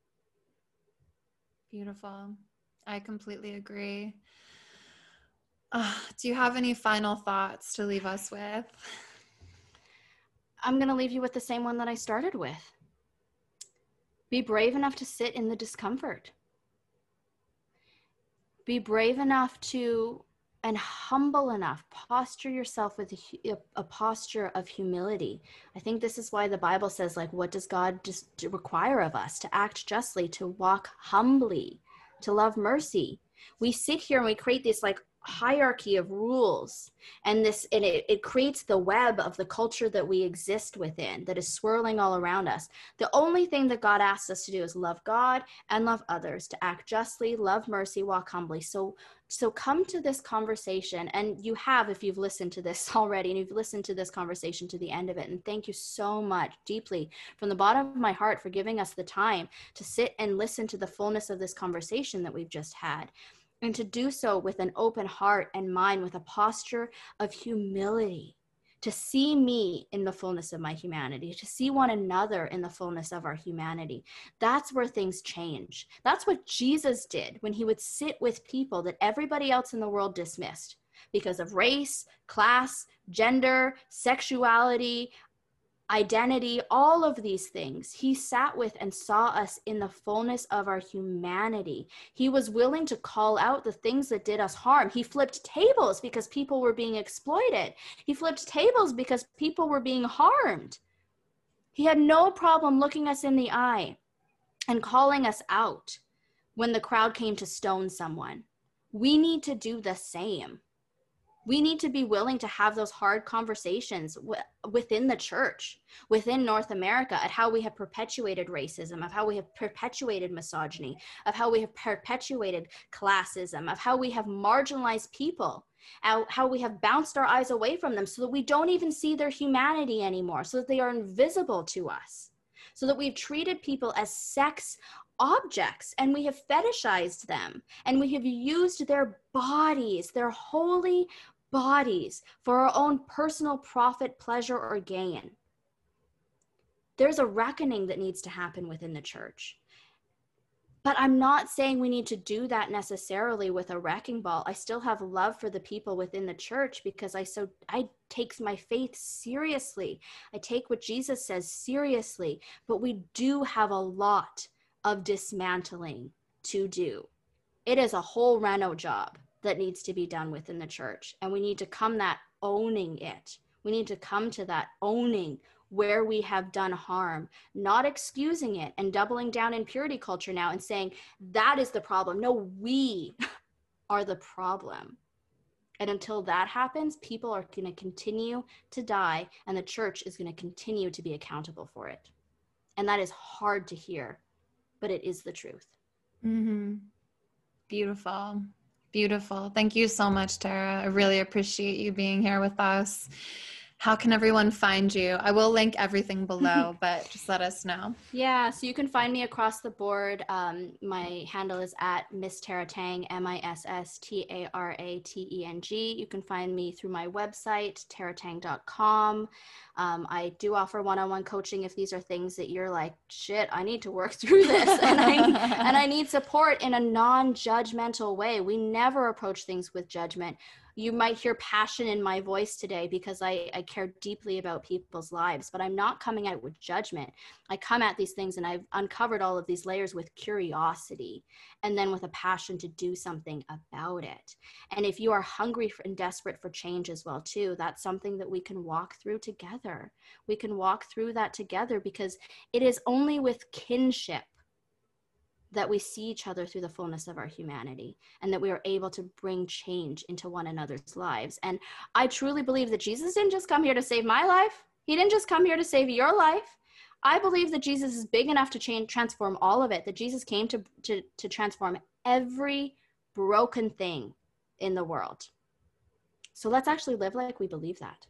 Beautiful. I completely agree. Uh, do you have any final thoughts to leave us with? I'm going to leave you with the same one that I started with. Be brave enough to sit in the discomfort. Be brave enough to, and humble enough, posture yourself with a, a posture of humility. I think this is why the Bible says, like, what does God just require of us? To act justly, to walk humbly, to love mercy. We sit here and we create this like hierarchy of rules, and this and it, it creates the web of the culture that we exist within, that is swirling all around us. The only thing that God asks us to do is love God and love others, to act justly, love mercy, walk humbly. So so come to this conversation, and you have, if you've listened to this already, and you've listened to this conversation to the end of it, and thank you so much deeply from the bottom of my heart for giving us the time to sit and listen to the fullness of this conversation that we've just had, and to do so with an open heart and mind, with a posture of humility, to see me in the fullness of my humanity, to see one another in the fullness of our humanity. That's where things change. That's what Jesus did when he would sit with people that everybody else in the world dismissed because of race, class, gender, sexuality, identity, all of these things. He sat with and saw us in the fullness of our humanity. He was willing to call out the things that did us harm. He flipped tables because people were being exploited. He flipped tables because people were being harmed. He had no problem looking us in the eye and calling us out when the crowd came to stone someone. We need to do the same. We need to be willing to have those hard conversations w- within the church, within North America, at how we have perpetuated racism, of how we have perpetuated misogyny, of how we have perpetuated classism, of how we have marginalized people, how, how we have bounced our eyes away from them so that we don't even see their humanity anymore, so that they are invisible to us, so that we've treated people as sex objects, and we have fetishized them, and we have used their bodies, their holy bodies, for our own personal profit, pleasure, or gain. There's a reckoning that needs to happen within the church. But I'm not saying we need to do that necessarily with a wrecking ball. I still have love for the people within the church because I so I take my faith seriously. I take what Jesus says seriously, but we do have a lot of dismantling to do. It is a whole reno job that needs to be done within the church, and we need to come that owning it. We need to come to that owning where we have done harm, not excusing it and doubling down in purity culture now and saying that is the problem. No, we are the problem. And until that happens, people are going to continue to die, and the church is going to continue to be accountable for it. And that is hard to hear, but it is the truth. Mm-hmm. Beautiful. Beautiful. Thank you so much, Tara. I really appreciate you being here with us. How can everyone find you? I will link everything below, but just let us know. Yeah, so you can find me across the board. Um, my handle is at Miss Tara Tang, M I S S T A R A T E N G. You can find me through my website, tara tang dot com. Um, I do offer one-on-one coaching if these are things that you're like, shit, I need to work through this. and, I, and I need support in a non-judgmental way. We never approach things with judgment. You might hear passion in my voice today because I, I care deeply about people's lives, but I'm not coming at it with judgment. I come at these things and I've uncovered all of these layers with curiosity and then with a passion to do something about it. And if you are hungry for, and desperate for change as well too, that's something that we can walk through together. We can walk through that together because it is only with kinship that we see each other through the fullness of our humanity and that we are able to bring change into one another's lives. And I truly believe that Jesus didn't just come here to save my life. He didn't just come here to save your life. I believe that Jesus is big enough to change, transform all of it, that Jesus came to, to, to transform every broken thing in the world. So let's actually live like we believe that.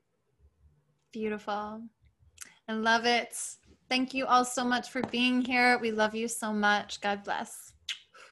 Beautiful. I love it. Thank you all so much for being here. We love you so much. God bless.